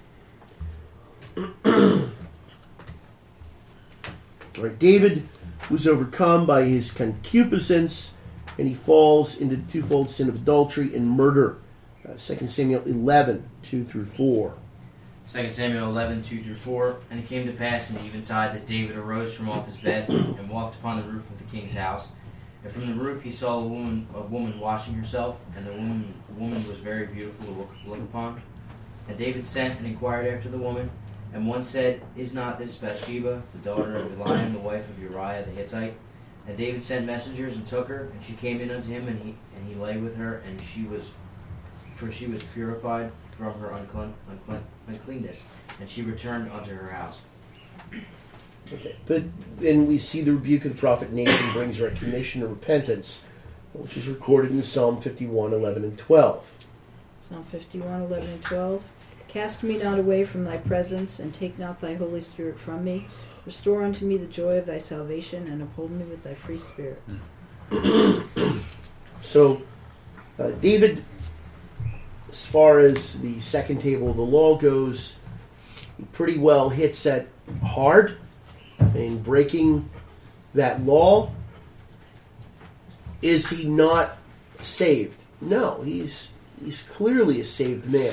Right, David was overcome by his concupiscence, and he falls into the twofold sin of adultery and murder. 2 Samuel 11, 2 through 4. 2 Samuel 11, 2 through 4. And it came to pass in the eventide that David arose from off his bed and walked upon the roof of the king's house. And from the roof he saw a woman washing herself, and the woman was very beautiful to look upon. And David sent and inquired after the woman. And one said, Is not this Bathsheba, the daughter of Eliam, the wife of Uriah the Hittite? And David sent messengers and took her, and she came in unto him, and he lay with her, and she was purified from her uncleanness, and she returned unto her house. Okay, but then we see the rebuke of the prophet Nathan brings recognition and repentance, which is recorded in Psalm 51, 11 and 12. Psalm 51, 11 and 12. Cast me not away from thy presence, and take not thy Holy Spirit from me. Restore unto me the joy of thy salvation, and uphold me with thy free spirit. So, David, as far as the second table of the law goes, he pretty well hits that hard in breaking that law. is he not saved? No, he's clearly a saved man.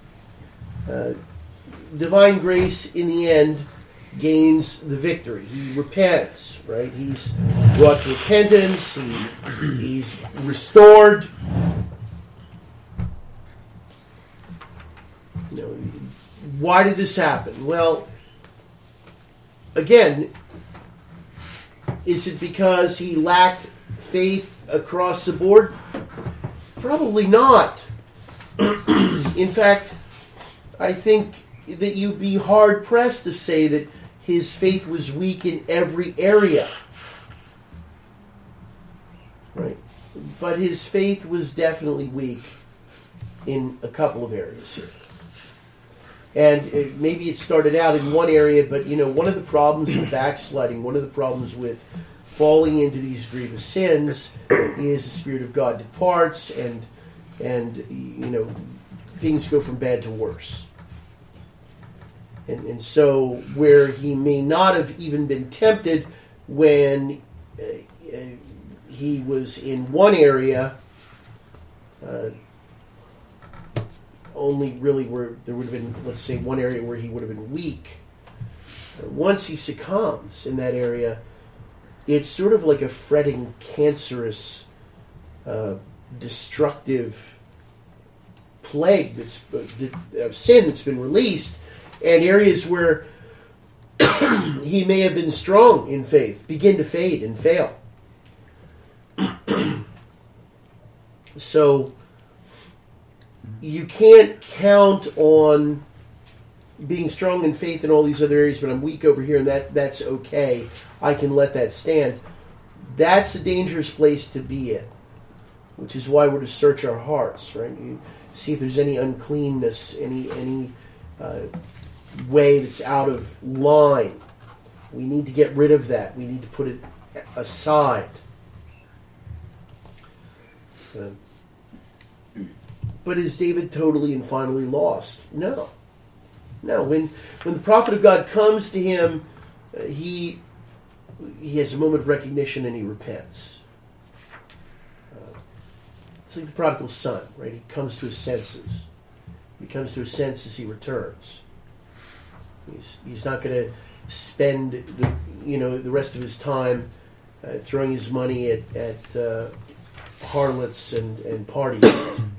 Divine grace, in the end, gains the victory. He repents, right? He's brought to repentance. He's restored. Why did this happen? Well, again, is it because he lacked faith across the board? Probably not. In fact, I think that you'd be hard-pressed to say that his faith was weak in every area. Right? But his faith was definitely weak in a couple of areas here. And maybe it started out in one area, but one of the problems with backsliding, one of the problems with falling into these grievous sins is the Spirit of God departs, and things go from bad to worse. And so where he may not have even been tempted when he was in one area, only really where there would have been, let's say, one area where he would have been weak. Once he succumbs in that area, it's sort of like a fretting, cancerous, destructive plague of sin that's been released, and areas where he may have been strong in faith begin to fade and fail. So you can't count on being strong in faith in all these other areas, but I'm weak over here, and that's okay. I can let that stand. That's a dangerous place to be in, which is why we're to search our hearts, right? You see if there's any uncleanness, any way that's out of line. We need to get rid of that. We need to put it aside. But is David totally and finally lost? No. When the prophet of God comes to him, he has a moment of recognition and he repents. It's like the prodigal son, right? He comes to his senses. He comes to his senses, he returns. He's not going to spend the rest of his time throwing his money at harlots and parties.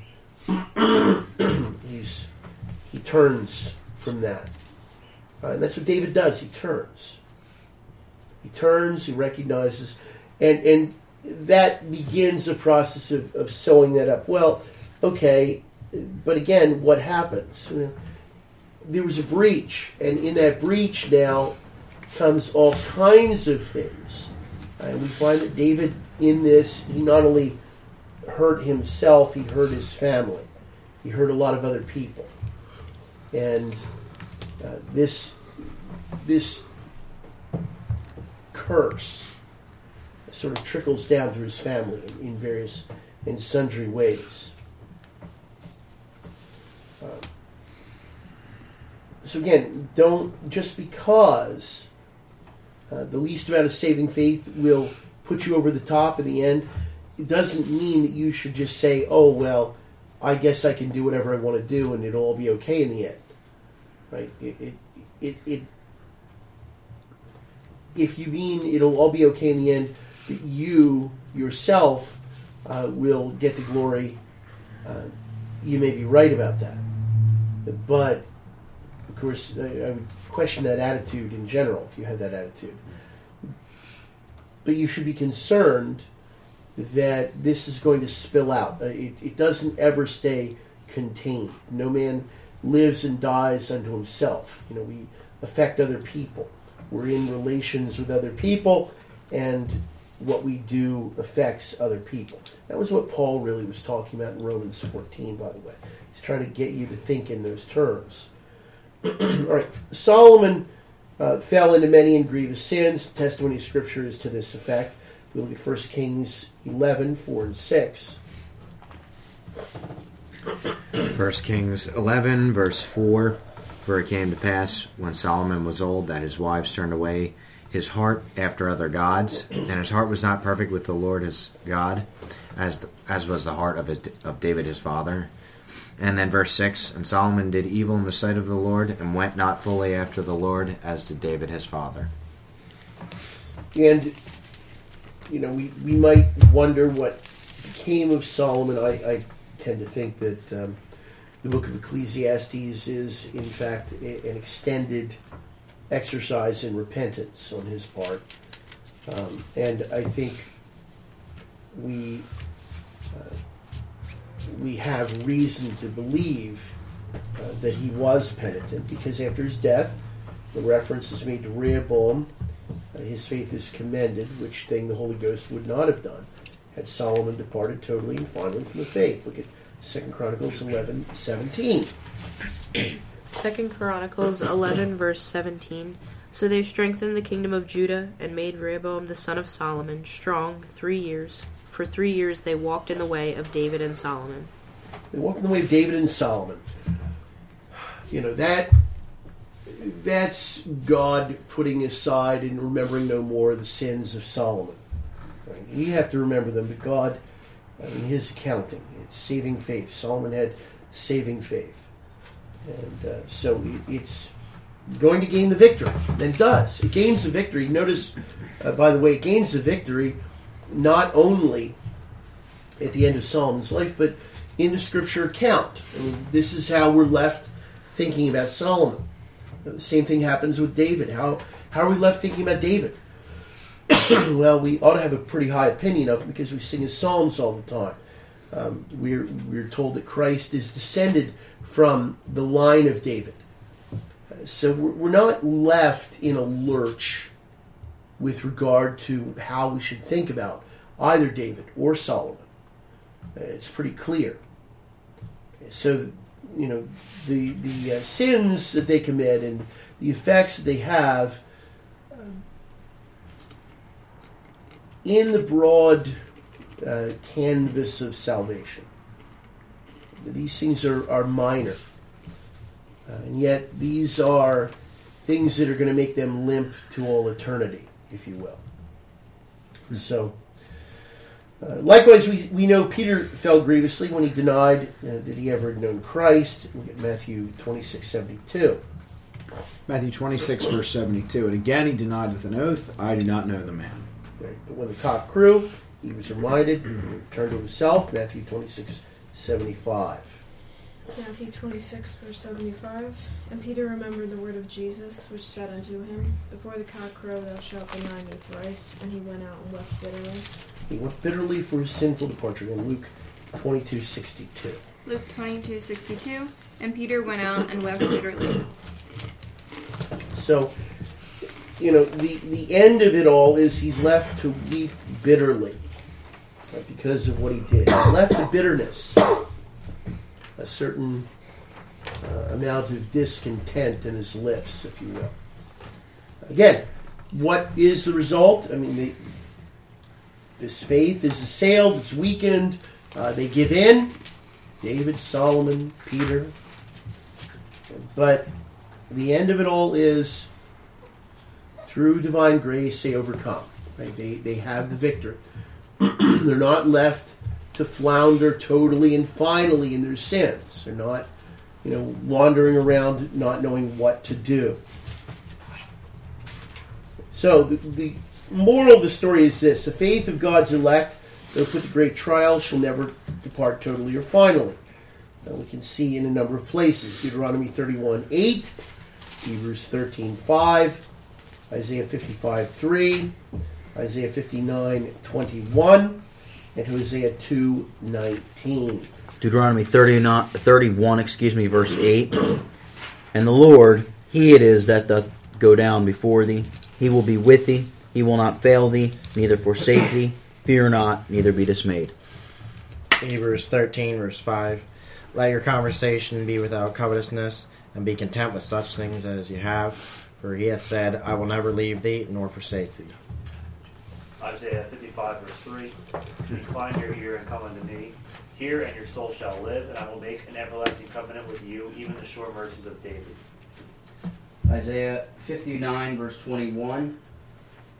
He turns from that. And that's what David does. He turns. He turns, he recognizes, and that begins the process of sewing that up. Well, okay, but again, what happens? There was a breach, and in that breach now comes all kinds of things. And we find that David, in this, he not only hurt himself, he hurt his family. He hurt a lot of other people. And this curse sort of trickles down through his family in various and sundry ways. So again, don't, just because the least amount of saving faith will put you over the top in the end, it doesn't mean that you should just say, oh, well, I guess I can do whatever I want to do and it'll all be okay in the end. Right? If you mean it'll all be okay in the end, that you yourself will get the glory, you may be right about that. But, of course, I would question that attitude in general, if you have that attitude. But you should be concerned that this is going to spill out. It doesn't ever stay contained. No man lives and dies unto himself. We affect other people. We're in relations with other people, and what we do affects other people. That was what Paul really was talking about in Romans 14, by the way. He's trying to get you to think in those terms. All right, Solomon fell into many and grievous sins. The testimony of Scripture is to this effect. We look at 1 Kings 11, 4 and 6. 1 Kings 11, verse 4. For it came to pass, when Solomon was old, that his wives turned away his heart after other gods, and his heart was not perfect with the Lord his God, as was the heart of David his father. And then verse 6, and Solomon did evil in the sight of the Lord, and went not fully after the Lord, as did David his father. And, we might wonder what became of Solomon. I tend to think that the book of Ecclesiastes is, in fact, an extended exercise in repentance on his part. And I think we have reason to believe that he was penitent, because after his death, the reference is made to Rehoboam. His faith is commended, which thing the Holy Ghost would not have done had Solomon departed totally and finally from the faith. Look at 2 Chronicles 11:17. 2 Chronicles 11, verse 17. So they strengthened the kingdom of Judah and made Rehoboam the son of Solomon strong 3 years. For 3 years they walked in the way of David and Solomon. They walked in the way of David and Solomon. That's God putting aside and remembering no more the sins of Solomon. Right? We have to remember them, but God, in his accounting, it's saving faith. Solomon had saving faith. And so it's going to gain the victory. And it does. It gains the victory. Notice, by the way, it gains the victory not only at the end of Solomon's life, but in the scripture account. This is how we're left thinking about Solomon. The same thing happens with David. How are we left thinking about David? Well, we ought to have a pretty high opinion of him because we sing his psalms all the time. We're told that Christ is descended from the line of David. So we're not left in a lurch with regard to how we should think about either David or Solomon. It's pretty clear. So, the sins that they commit and the effects that they have in the broad canvas of salvation. These things are minor. And yet these are things that are going to make them limp to all eternity, if you will. So, likewise, we know Peter fell grievously when he denied that he ever had known Christ. Look at Matthew 26:72. Matthew 26, verse 72. And again he denied with an oath, I do not know the man. Right. But when the cock crew, he was reminded, and returned to himself. Matthew 26:75. Matthew 26, verse 75. And Peter remembered the word of Jesus, which said unto him, Before the cock crow thou shalt deny me thrice. And he went out and wept bitterly. He wept bitterly for his sinful departure in Luke 22:62. Luke 22:62. And Peter went out and wept bitterly. So, the end of it all is he's left to weep bitterly, right, because of what he did. He left the bitterness, a certain amount of discontent in his lips, if you will. Again, what is the result? I mean, this faith is assailed, it's weakened, they give in. David, Solomon, Peter. But the end of it all is, through divine grace, they overcome. Right? They have the victory. They're not left to flounder totally and finally in their sins. They're not, wandering around not knowing what to do. So the moral of the story is this: the faith of God's elect, though put to great trial, shall never depart totally or finally. Now we can see in a number of places: Deuteronomy 31:8, Hebrews 13:5, Isaiah 55:3, Isaiah 59:21, and Hosea 2:19. Deuteronomy 31, verse 8. And the Lord, He it is that doth go down before thee. He will be with thee. He will not fail thee, neither forsake thee. Fear not, neither be dismayed. Hebrews 13, verse 5. Let your conversation be without covetousness, and be content with such things as you have. For he hath said, I will never leave thee, nor forsake thee. Isaiah 55, verse 3. Incline your ear and come unto me. Hear, and your soul shall live, and I will make an everlasting covenant with you, even the sure mercies of David. Isaiah 59, verse 21.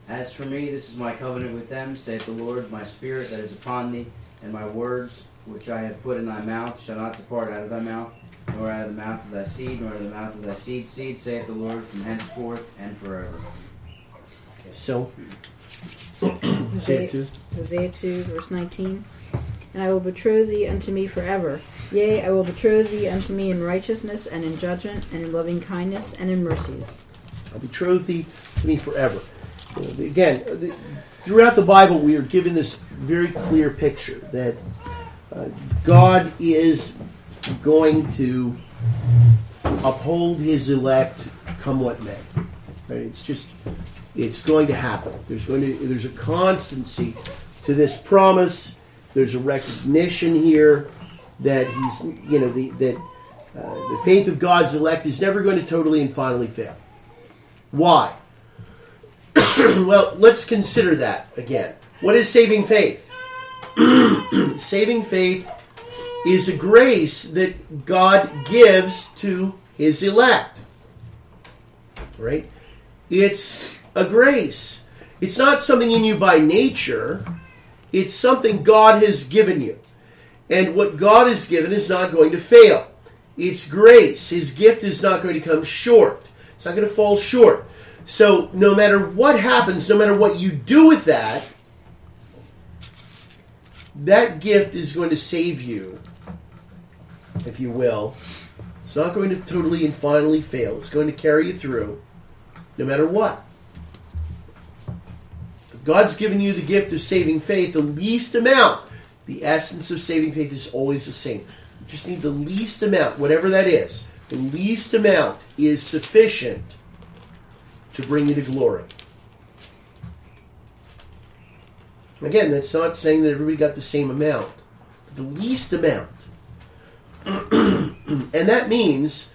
As for me, this is my covenant with them, saith the Lord, my spirit that is upon thee, and my words which I have put in thy mouth shall not depart out of thy mouth, nor out of the mouth of thy seed, nor out of the mouth of thy seed's seed, saith the Lord, from henceforth and forever. So, Hosea 2, verse 19. And I will betroth thee unto me forever. Yea, I will betroth thee unto me in righteousness and in judgment and in loving kindness and in mercies. I'll betroth thee to me forever. Again, throughout the Bible, we are given this very clear picture that God is going to uphold his elect come what may. Right? It's going to happen. There's a constancy to this promise. There's a recognition here that the faith of God's elect is never going to totally and finally fail. Why? Well, let's consider that again. What is saving faith? Saving faith is a grace that God gives to his elect. Right? It's a grace. It's not something in you by nature. It's something God has given you. And what God has given is not going to fail. It's grace. His gift is not going to come short. It's not going to fall short. So no matter what happens, no matter what you do with that, that gift is going to save you, if you will. It's not going to totally and finally fail. It's going to carry you through, no matter what. If God's given you the gift of saving faith, the least amount, the essence of saving faith is always the same. You just need the least amount, whatever that is. The least amount is sufficient to bring you to glory. Again, that's not saying that everybody got the same amount. But the least amount. And that means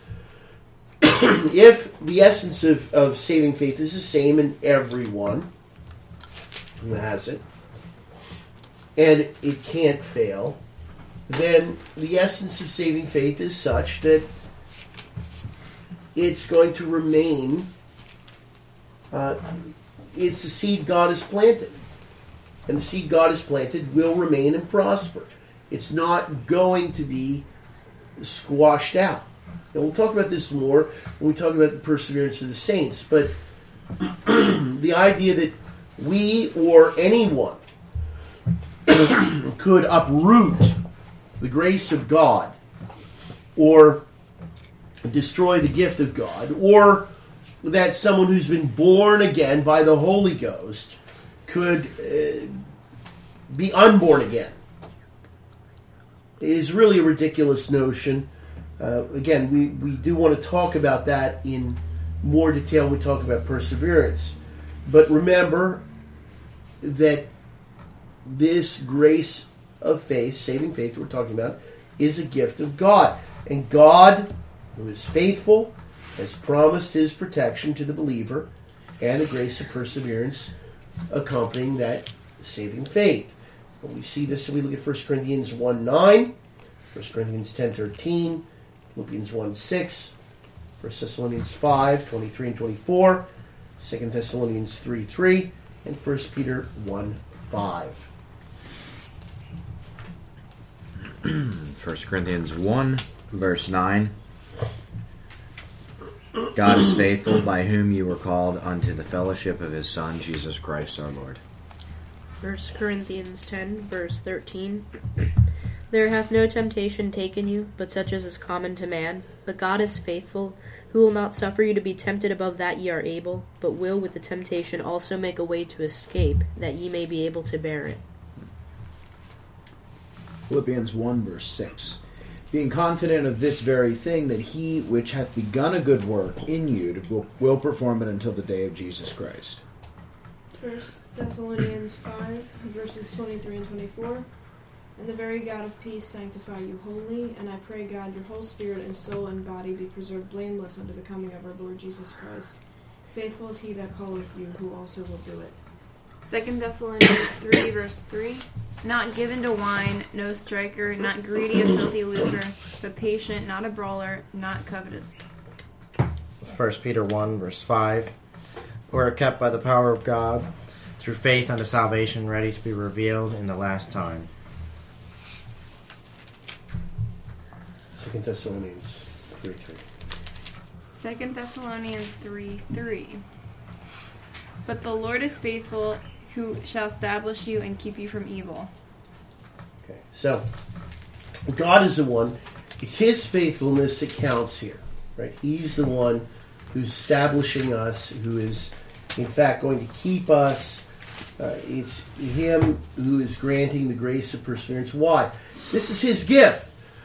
if the essence of saving faith is the same in everyone who has it, and it can't fail, then the essence of saving faith is such that it's going to remain. It's the seed God has planted. And the seed God has planted will remain and prosper. It's not going to be squashed out. And we'll talk about this more when we talk about the perseverance of the saints. But the idea that we or anyone could uproot the grace of God or destroy the gift of God, or that someone who's been born again by the Holy Ghost could be unborn again, is really a ridiculous notion. Again, we do want to talk about that in more detail when we talk about perseverance. But remember that this grace of faith, saving faith we're talking about, is a gift of God. And God, who is faithful, has promised his protection to the believer and a grace of perseverance accompanying that saving faith. And we see this when we look at 1 Corinthians 1:9, 1 Corinthians 10:13, Philippians 1:6, 1 Thessalonians 5:23 and 24, 2 Thessalonians 3:3, and 1 Peter 1:5. 1 Corinthians 1, verse 9. God is faithful, by whom you were called unto the fellowship of his Son, Jesus Christ our Lord. 1 Corinthians 10, verse 13. There hath no temptation taken you, but such as is common to man. But God is faithful, who will not suffer you to be tempted above that ye are able, but will with the temptation also make a way to escape, that ye may be able to bear it. Philippians 1, verse 6. Being confident of this very thing, that he which hath begun a good work in you will perform it until the day of Jesus Christ. 1 Thessalonians 5, verses 23 and 24. And the very God of peace sanctify you wholly, and I pray God your whole spirit and soul and body be preserved blameless unto the coming of our Lord Jesus Christ. Faithful is he that calleth you, who also will do it. 2 Thessalonians 3, verse 3. Not given to wine, no striker, not greedy of filthy lucre, but patient, not a brawler, not covetous. 1 Peter 1, verse 5. We are kept by the power of God through faith unto salvation, ready to be revealed in the last time. 2 Thessalonians 3:3. 2 Thessalonians 3:3. But the Lord is faithful, who shall establish you and keep you from evil. Okay, so God is the one. It's His faithfulness that counts here, right? He's the one who's establishing us, who is, in fact, going to keep us. It's Him who is granting the grace of perseverance. Why? This is His gift.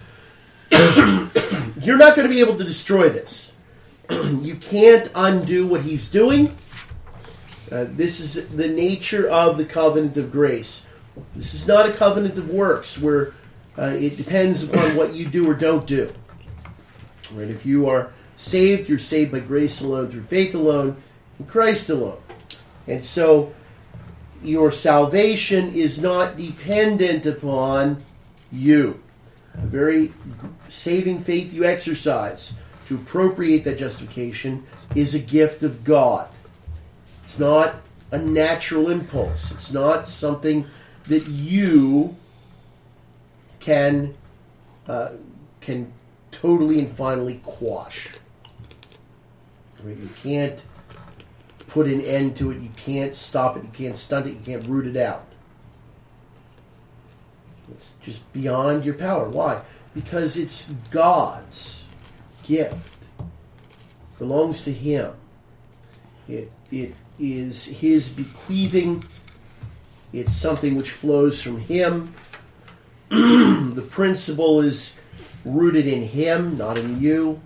You're not going to be able to destroy this. You can't undo what He's doing. This is the nature of the covenant of grace. This is not a covenant of works where it depends upon what you do or don't do. Right? If you are saved, you're saved by grace alone, through faith alone, in Christ alone. And so your salvation is not dependent upon you. The very saving faith you exercise to appropriate that justification is a gift of God. It's not a natural impulse. It's not something that you can totally and finally quash. Right? You can't put an end to it. You can't stop it. You can't stunt it. You can't root it out. It's just beyond your power. Why? Because it's God's gift. It belongs to Him. It is His bequeathing. It's something which flows from Him. The principle is rooted in Him, not in you.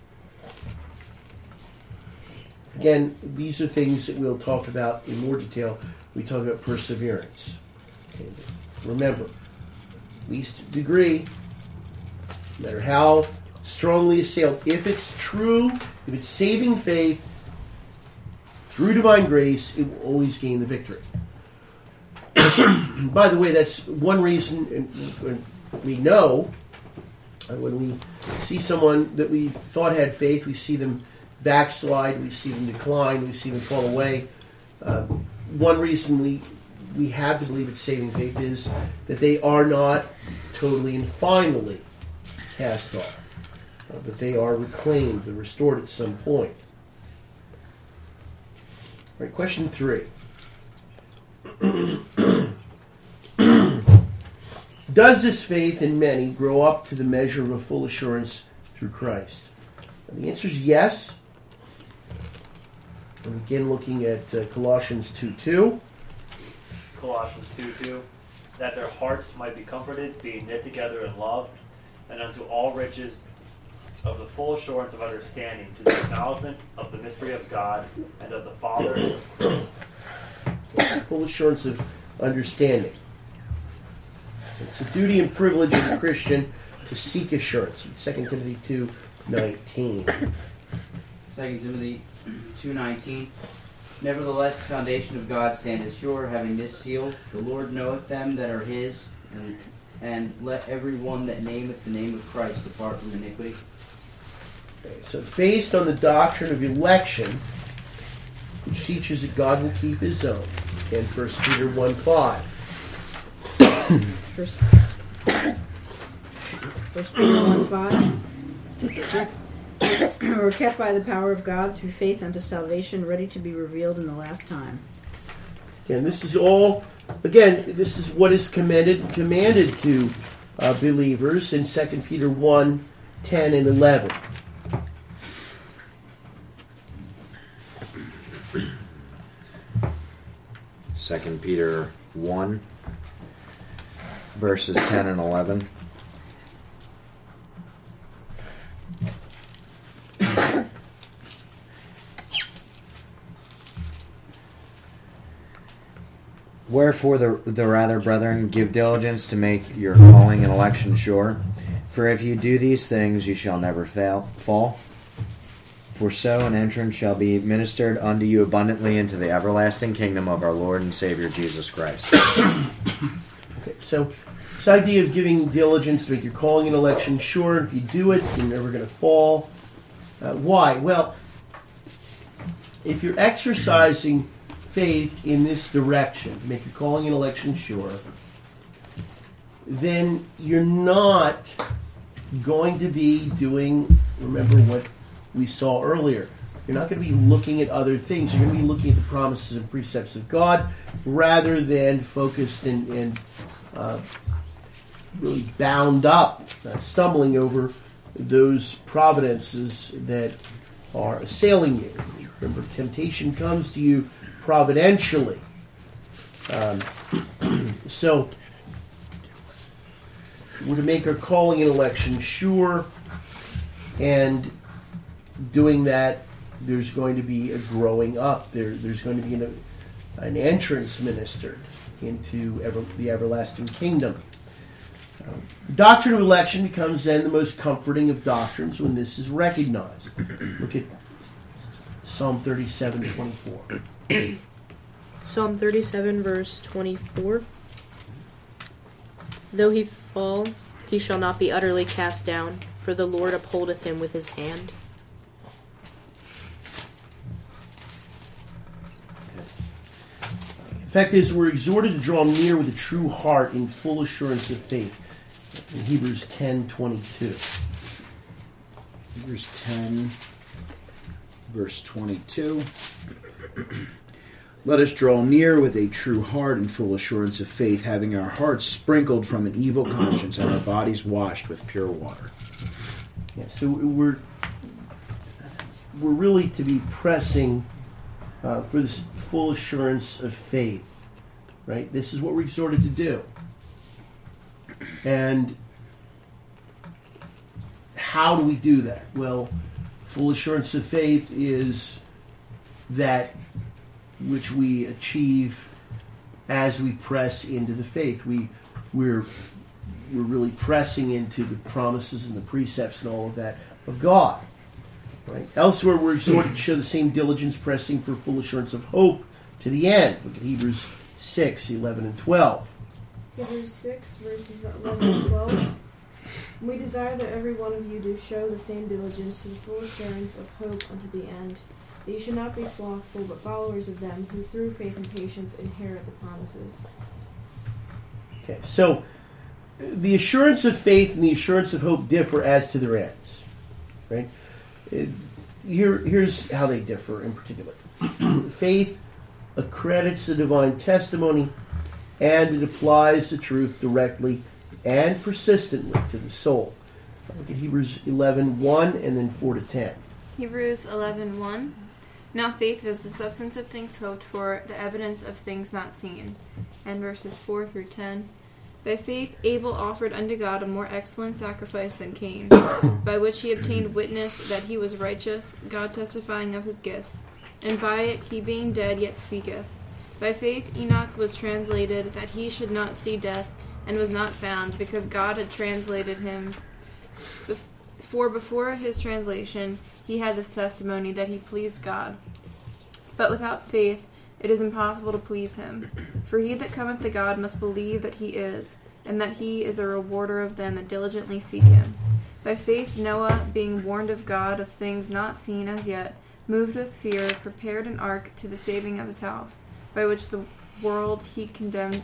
Again, these are things that we'll talk about in more detail. We talk about perseverance. Okay. Remember, least degree, no matter how strongly assailed, if it's true, if it's saving faith, through divine grace, it will always gain the victory. By the way, that's one reason we know when we see someone that we thought had faith, we see them backslide, we see them decline, we see them fall away. One reason we have to believe it's saving faith is that they are not totally and finally cast off, but they are reclaimed and restored at some point. All right, question 3. Does this faith in many grow up to the measure of a full assurance through Christ? And the answer is yes. And again, looking at Colossians 2:2. Colossians 2:2, that their hearts might be comforted, being knit together in love, and unto all riches of the full assurance of understanding, to the acknowledgement of the mystery of God and of the Father. Full assurance of understanding. It's a duty and privilege of a Christian to seek assurance. 2 Timothy 2:19. 2 Timothy 2:19. Nevertheless, the foundation of God standeth sure, having this seal: the Lord knoweth them that are His, and let every one that nameth the name of Christ depart from iniquity. Okay, so it's based on the doctrine of election, which teaches that God will keep His own. And 1 Peter 1:5. 1 Peter 1:5. We're kept by the power of God through faith unto salvation, ready to be revealed in the last time. And this is all, again, this is what is commanded to believers in 2 Peter 1:10 and 11. Second Peter 1, verses 10 and 11. Wherefore the rather, brethren, give diligence to make your calling and election sure. For if you do these things, you shall never fall. For so an entrance shall be ministered unto you abundantly into the everlasting kingdom of our Lord and Savior Jesus Christ. Okay, so this idea of giving diligence to make your calling and election sure, if you do it, you're never going to fall. Why? Well, if you're exercising faith in this direction, make your calling and election sure, then you're not going to be doing, remember what we saw earlier, you're not going to be looking at other things. You're going to be looking at the promises and precepts of God rather than focused and really bound up, stumbling over those providences that are assailing you. Remember, temptation comes to you providentially. So we're to make our calling and election sure, and doing that, there's going to be a growing up. There's going to be an entrance ministered into the everlasting kingdom. The doctrine of election becomes then the most comforting of doctrines when this is recognized. Look at Psalm 37:24. Psalm 37, verse 24. Though he fall, he shall not be utterly cast down, for the Lord upholdeth him with his hand. The fact is, we're exhorted to draw near with a true heart in full assurance of faith. In Hebrews 10:22. Hebrews 10, verse 22. Let us draw near with a true heart and full assurance of faith, having our hearts sprinkled from an evil conscience and our bodies washed with pure water. Yeah, so we're really to be pressing for this full assurance of faith, right? This is what we're exhorted to do. And how do we do that? Well, full assurance of faith is that which we achieve as we press into the faith. We're really pressing into the promises and the precepts and all of that of God. Right? Elsewhere, we're exhorted to show the same diligence, pressing for full assurance of hope to the end. Look at Hebrews 6, 11 and 12. Hebrews 6, verses 11 and 12. We desire that every one of you do show the same diligence to the full assurance of hope unto the end, that you should not be slothful, but followers of them who through faith and patience inherit the promises. Okay, so the assurance of faith and the assurance of hope differ as to their ends. Right? Here's how they differ in particular. Faith accredits the divine testimony, and it applies the truth directly and persistently to the soul. Look at Hebrews 11:1 and then 4-10. Hebrews 11:1. Now faith is the substance of things hoped for, the evidence of things not seen. And verses 4 through 10. By faith Abel offered unto God a more excellent sacrifice than Cain, by which he obtained witness that he was righteous, God testifying of his gifts. And by it he being dead yet speaketh. By faith Enoch was translated, that he should not see death, and was not found, because God had translated him. For before his translation he had this testimony, that he pleased God. But without faith it is impossible to please him. For he that cometh to God must believe that he is, and that he is a rewarder of them that diligently seek him. By faith Noah, being warned of God of things not seen as yet, moved with fear, prepared an ark to the saving of his house, by which he condemned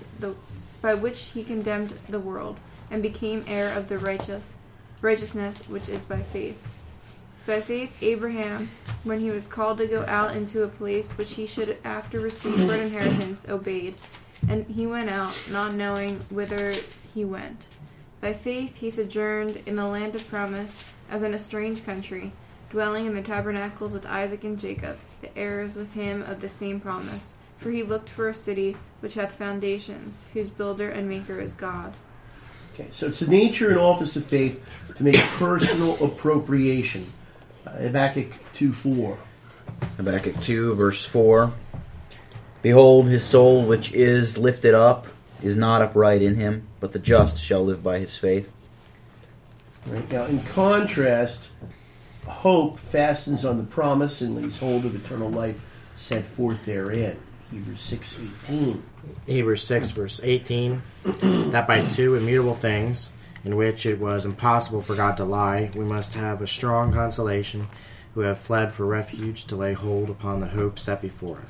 the world, and became heir of the righteousness which is by faith. By faith Abraham, when he was called to go out into a place which he should after receive for an inheritance, obeyed, and he went out, not knowing whither he went. By faith he sojourned in the land of promise, as in a strange country, dwelling in the tabernacles with Isaac and Jacob, the heirs with him of the same promise. For he looked for a city which hath foundations, whose builder and maker is God. Okay, so it's the nature and office of faith to make personal appropriation. Habakkuk 2:4. Habakkuk 2, verse 4. Behold, his soul which is lifted up is not upright in him, but the just shall live by his faith. Right. Now, in contrast, hope fastens on the promise and lays hold of eternal life set forth therein. Hebrews 6:18. Hebrews 6, verse 18. That by two immutable things, in which it was impossible for God to lie, we must have a strong consolation, who have fled for refuge to lay hold upon the hope set before us.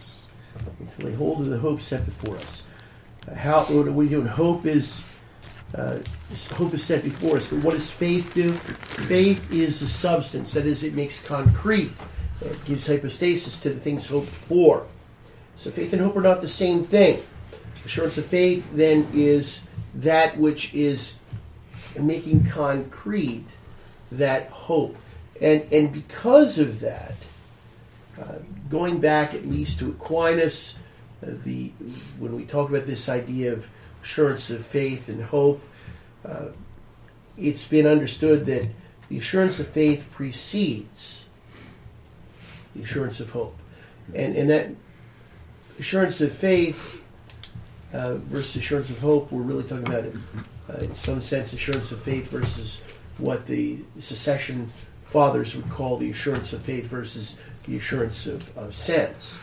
To lay hold of the hope set before us. What are we doing? Hope is set before us. But what does faith do? Faith is a substance. That is, it makes concrete. It gives hypostasis to the things hoped for. So faith and hope are not the same thing. Assurance of faith then is that which is making concrete that hope. And because of that, going back at least to Aquinas, when we talk about this idea of assurance of faith and hope, it's been understood that the assurance of faith precedes the assurance of hope. And that assurance of faith versus assurance of hope, we're really talking about, in some sense, assurance of faith versus what the secession fathers would call the assurance of faith versus the assurance of sense.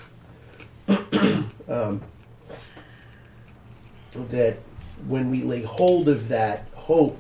That when we lay hold of that hope,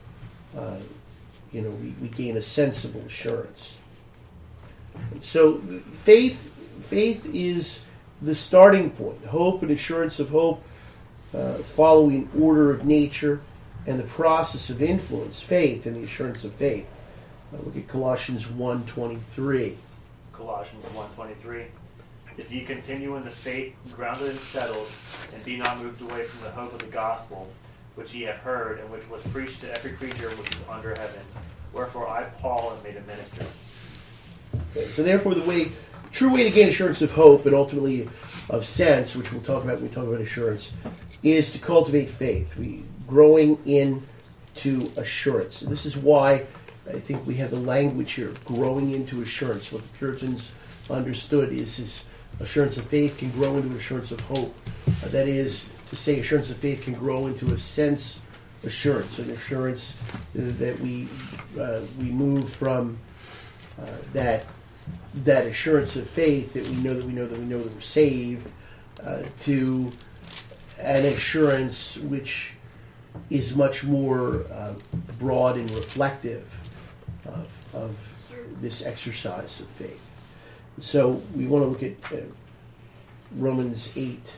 we gain a sensible assurance. And so faith is the starting point. Hope and assurance of hope following order of nature and the process of influence, faith and the assurance of faith. Look at Colossians 1:23. Colossians 1:23. If ye continue in the faith, grounded and settled, and be not moved away from the hope of the gospel, which ye have heard, and which was preached to every creature which is under heaven. Wherefore I, Paul, am made a minister. Okay, so therefore the true way to gain assurance of hope and ultimately of sense, which we'll talk about when we talk about assurance, is to cultivate faith. Growing into assurance. And this is why I think we have the language here, growing into assurance. What the Puritans understood is assurance of faith can grow into assurance of hope. That is to say, assurance of faith can grow into a sense assurance, an assurance that we move from that assurance of faith that we know that we're saved to an assurance which is much more broad and reflective of this exercise of faith. So we want to look at Romans 8,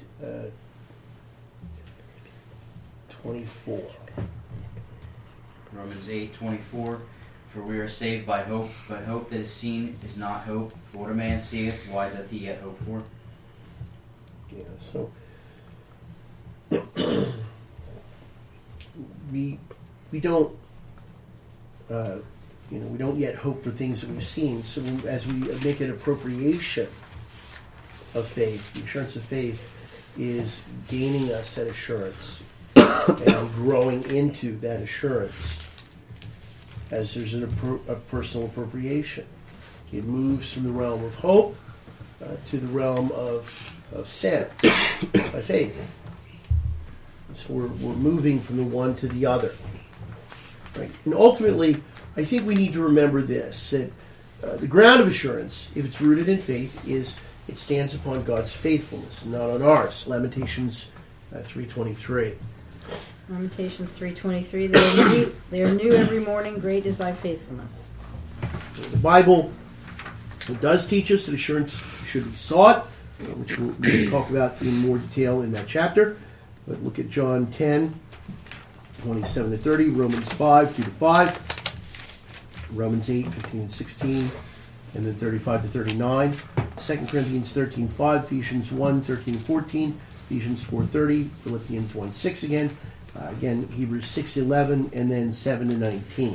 24. Romans 8:24. For we are saved by hope, but hope that is seen is not hope. For what a man seeth, why doth he yet hope for? Yeah, so we don't we don't yet hope for things that we've seen. So as we make an appropriation of faith, the assurance of faith is gaining us that assurance and growing into that assurance as there's a personal appropriation. It moves from the realm of hope to the realm of sense by faith. So we're moving from the one to the other. Right? And ultimately, I think we need to remember this, that the ground of assurance, if it's rooted in faith, is it stands upon God's faithfulness, not on ours. Lamentations 3:23. Lamentations 3:23. They are new every morning. Great is thy faithfulness. The Bible does teach us that assurance should be sought, which we'll talk about in more detail in that chapter. But look at John 10:27-30, Romans 5:2-5, Romans 8:15-16, and then 35-39, 2 Corinthians 13:5, Ephesians 1:13-14, Ephesians 4:30, Philippians 1:6 again, Hebrews 6:11, and then 7-19.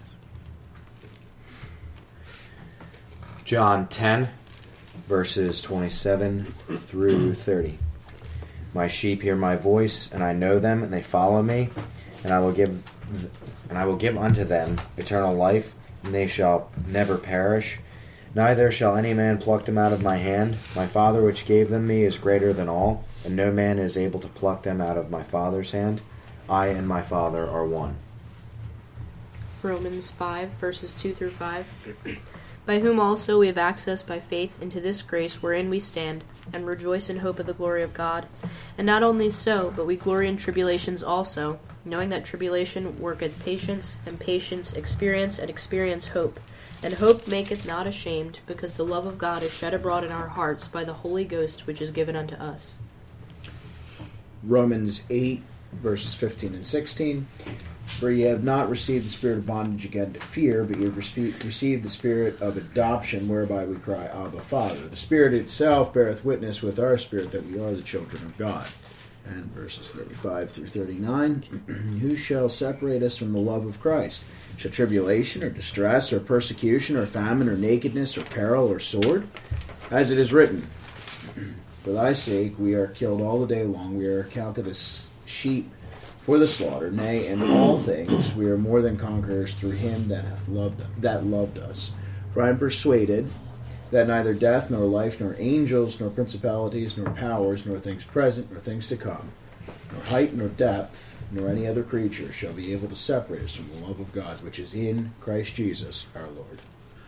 John 10, verses 27 through 30. My sheep hear my voice, and I know them, and they follow me, and I will give unto them eternal life, and they shall never perish, neither shall any man pluck them out of my hand. My Father which gave them me is greater than all, and no man is able to pluck them out of my Father's hand. I and my Father are one. Romans 5, verses 2-5. By whom also we have access by faith into this grace wherein we stand, and rejoice in hope of the glory of God. And not only so, but we glory in tribulations also, knowing that tribulation worketh patience, and patience experience, and experience hope. And hope maketh not ashamed, because the love of God is shed abroad in our hearts by the Holy Ghost which is given unto us. Romans 8, verses 15 and 16. For ye have not received the spirit of bondage again to fear, but ye have received the spirit of adoption, whereby we cry, Abba, Father. The Spirit itself beareth witness with our spirit that we are the children of God. And verses 35 through 39. Who shall separate us from the love of Christ? Shall tribulation, or distress, or persecution, or famine, or nakedness, or peril, or sword? As it is written, For thy sake we are killed all the day long, we are accounted as sheep for the slaughter. Nay, in all things we are more than conquerors through him that loved us. For I am persuaded that neither death, nor life, nor angels, nor principalities, nor powers, nor things present, nor things to come, nor height, nor depth, nor any other creature shall be able to separate us from the love of God, which is in Christ Jesus our Lord.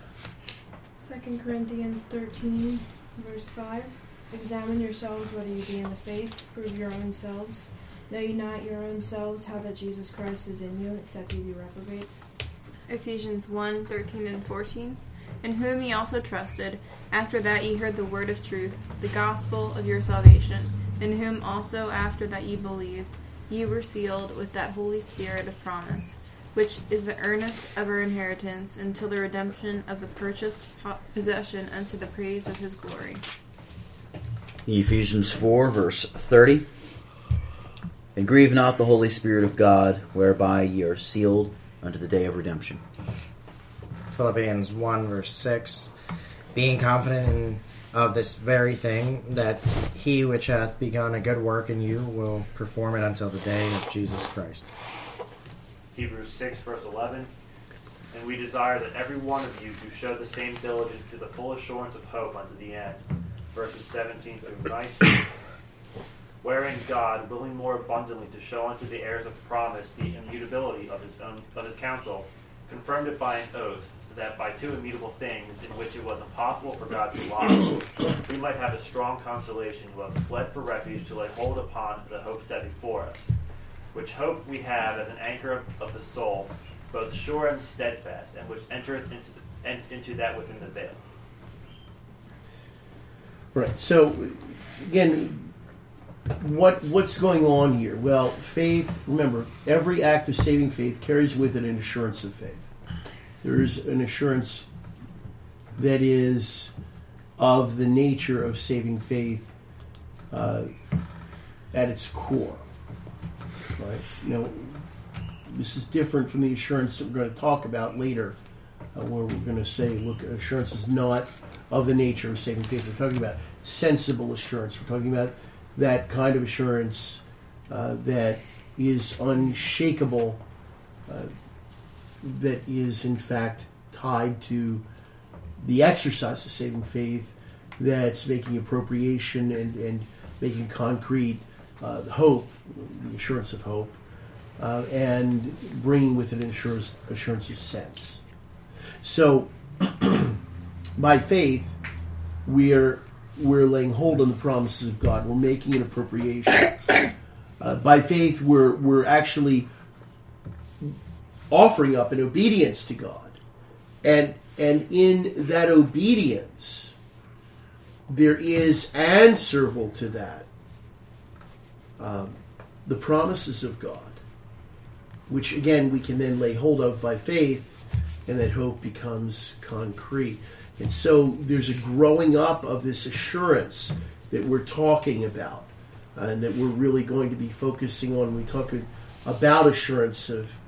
2 Corinthians 13, verse 5. Examine yourselves whether you be in the faith. Prove your own selves. Know ye not your own selves how that Jesus Christ is in you, except ye be reprobates? Ephesians 1, 13 and 14. In whom ye also trusted, after that ye heard the word of truth, the gospel of your salvation, in whom also after that ye believed, ye were sealed with that Holy Spirit of promise, which is the earnest of our inheritance until the redemption of the purchased possession unto the praise of his glory. Ephesians 4, verse 30. And grieve not the Holy Spirit of God, whereby ye are sealed unto the day of redemption. Philippians 1, verse 6. Being confident of this very thing, that he which hath begun a good work in you will perform it until the day of Jesus Christ. Hebrews 6, verse 11. And we desire that every one of you do show the same diligence to the full assurance of hope unto the end. Verses 17 through 19. Wherein God, willing more abundantly to show unto the heirs of promise the immutability of his counsel, confirmed it by an oath, that by two immutable things, in which it was impossible for God to lie, we might have a strong consolation who have fled for refuge to lay hold upon the hope set before us. Which hope we have as an anchor of the soul, both sure and steadfast, and which entereth into that within the veil. Right. So, again, what's going on here? Well, faith, remember, every act of saving faith carries with it an assurance of faith. There is an assurance that is of the nature of saving faith at its core. Right? This is different from the assurance that we're going to talk about later, where we're going to say, look, assurance is not of the nature of saving faith. We're talking about sensible assurance. We're talking about that kind of assurance that is unshakable, that is in fact tied to the exercise of saving faith, that's making appropriation and making concrete hope, the assurance of hope, and bringing with it an assurance of sense. So, by faith, we're laying hold on the promises of God. We're making an appropriation. By faith, we're actually offering up an obedience to God, and in that obedience, there is answerable to that the promises of God, which again we can then lay hold of by faith, and that hope becomes concrete. And so there's a growing up of this assurance that we're talking about, and that we're really going to be focusing on when we talk about assurance of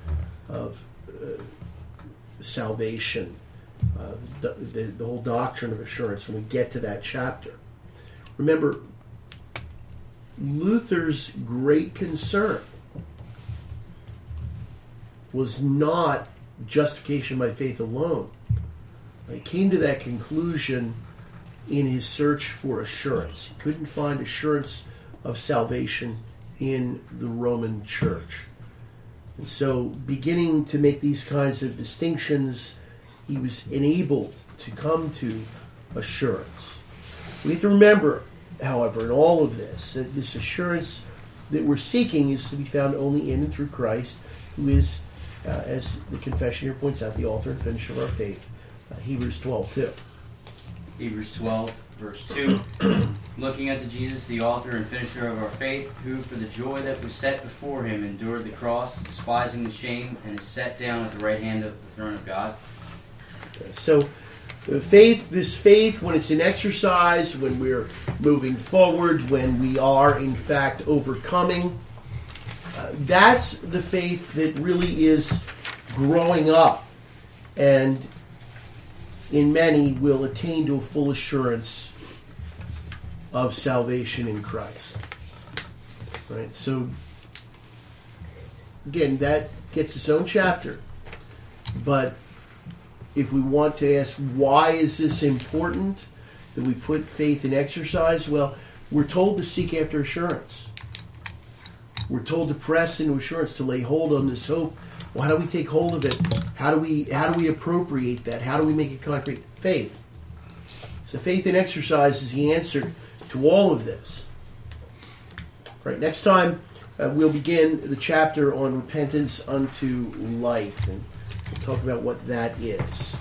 salvation, the whole doctrine of assurance, when we get to that chapter. Remember, Luther's great concern was not justification by faith alone. He came to that conclusion in his search for assurance. He couldn't find assurance of salvation in the Roman Church. And so, beginning to make these kinds of distinctions, he was enabled to come to assurance. We have to remember, however, in all of this, that this assurance that we're seeking is to be found only in and through Christ, who is, as the confession here points out, the author and finisher of our faith. Hebrews 12:2. Hebrews 12, verse 2. Looking unto Jesus, the author and finisher of our faith, who for the joy that was set before him endured the cross, despising the shame, and is set down at the right hand of the throne of God. So, this faith, when it's in exercise, when we're moving forward, when we are, in fact, overcoming, that's the faith that really is growing up and in many will attain to a full assurance of salvation in Christ. Right? So, again, that gets its own chapter. But if we want to ask, why is this important that we put faith in exercise? Well, we're told to seek after assurance. We're told to press into assurance, to lay hold on this hope. Well, how do we take hold of it? How do we appropriate that? How do we make it concrete? Faith. So faith in exercise is the answer to all of this. Right. Next time we'll begin the chapter on repentance unto life, and we'll talk about what that is.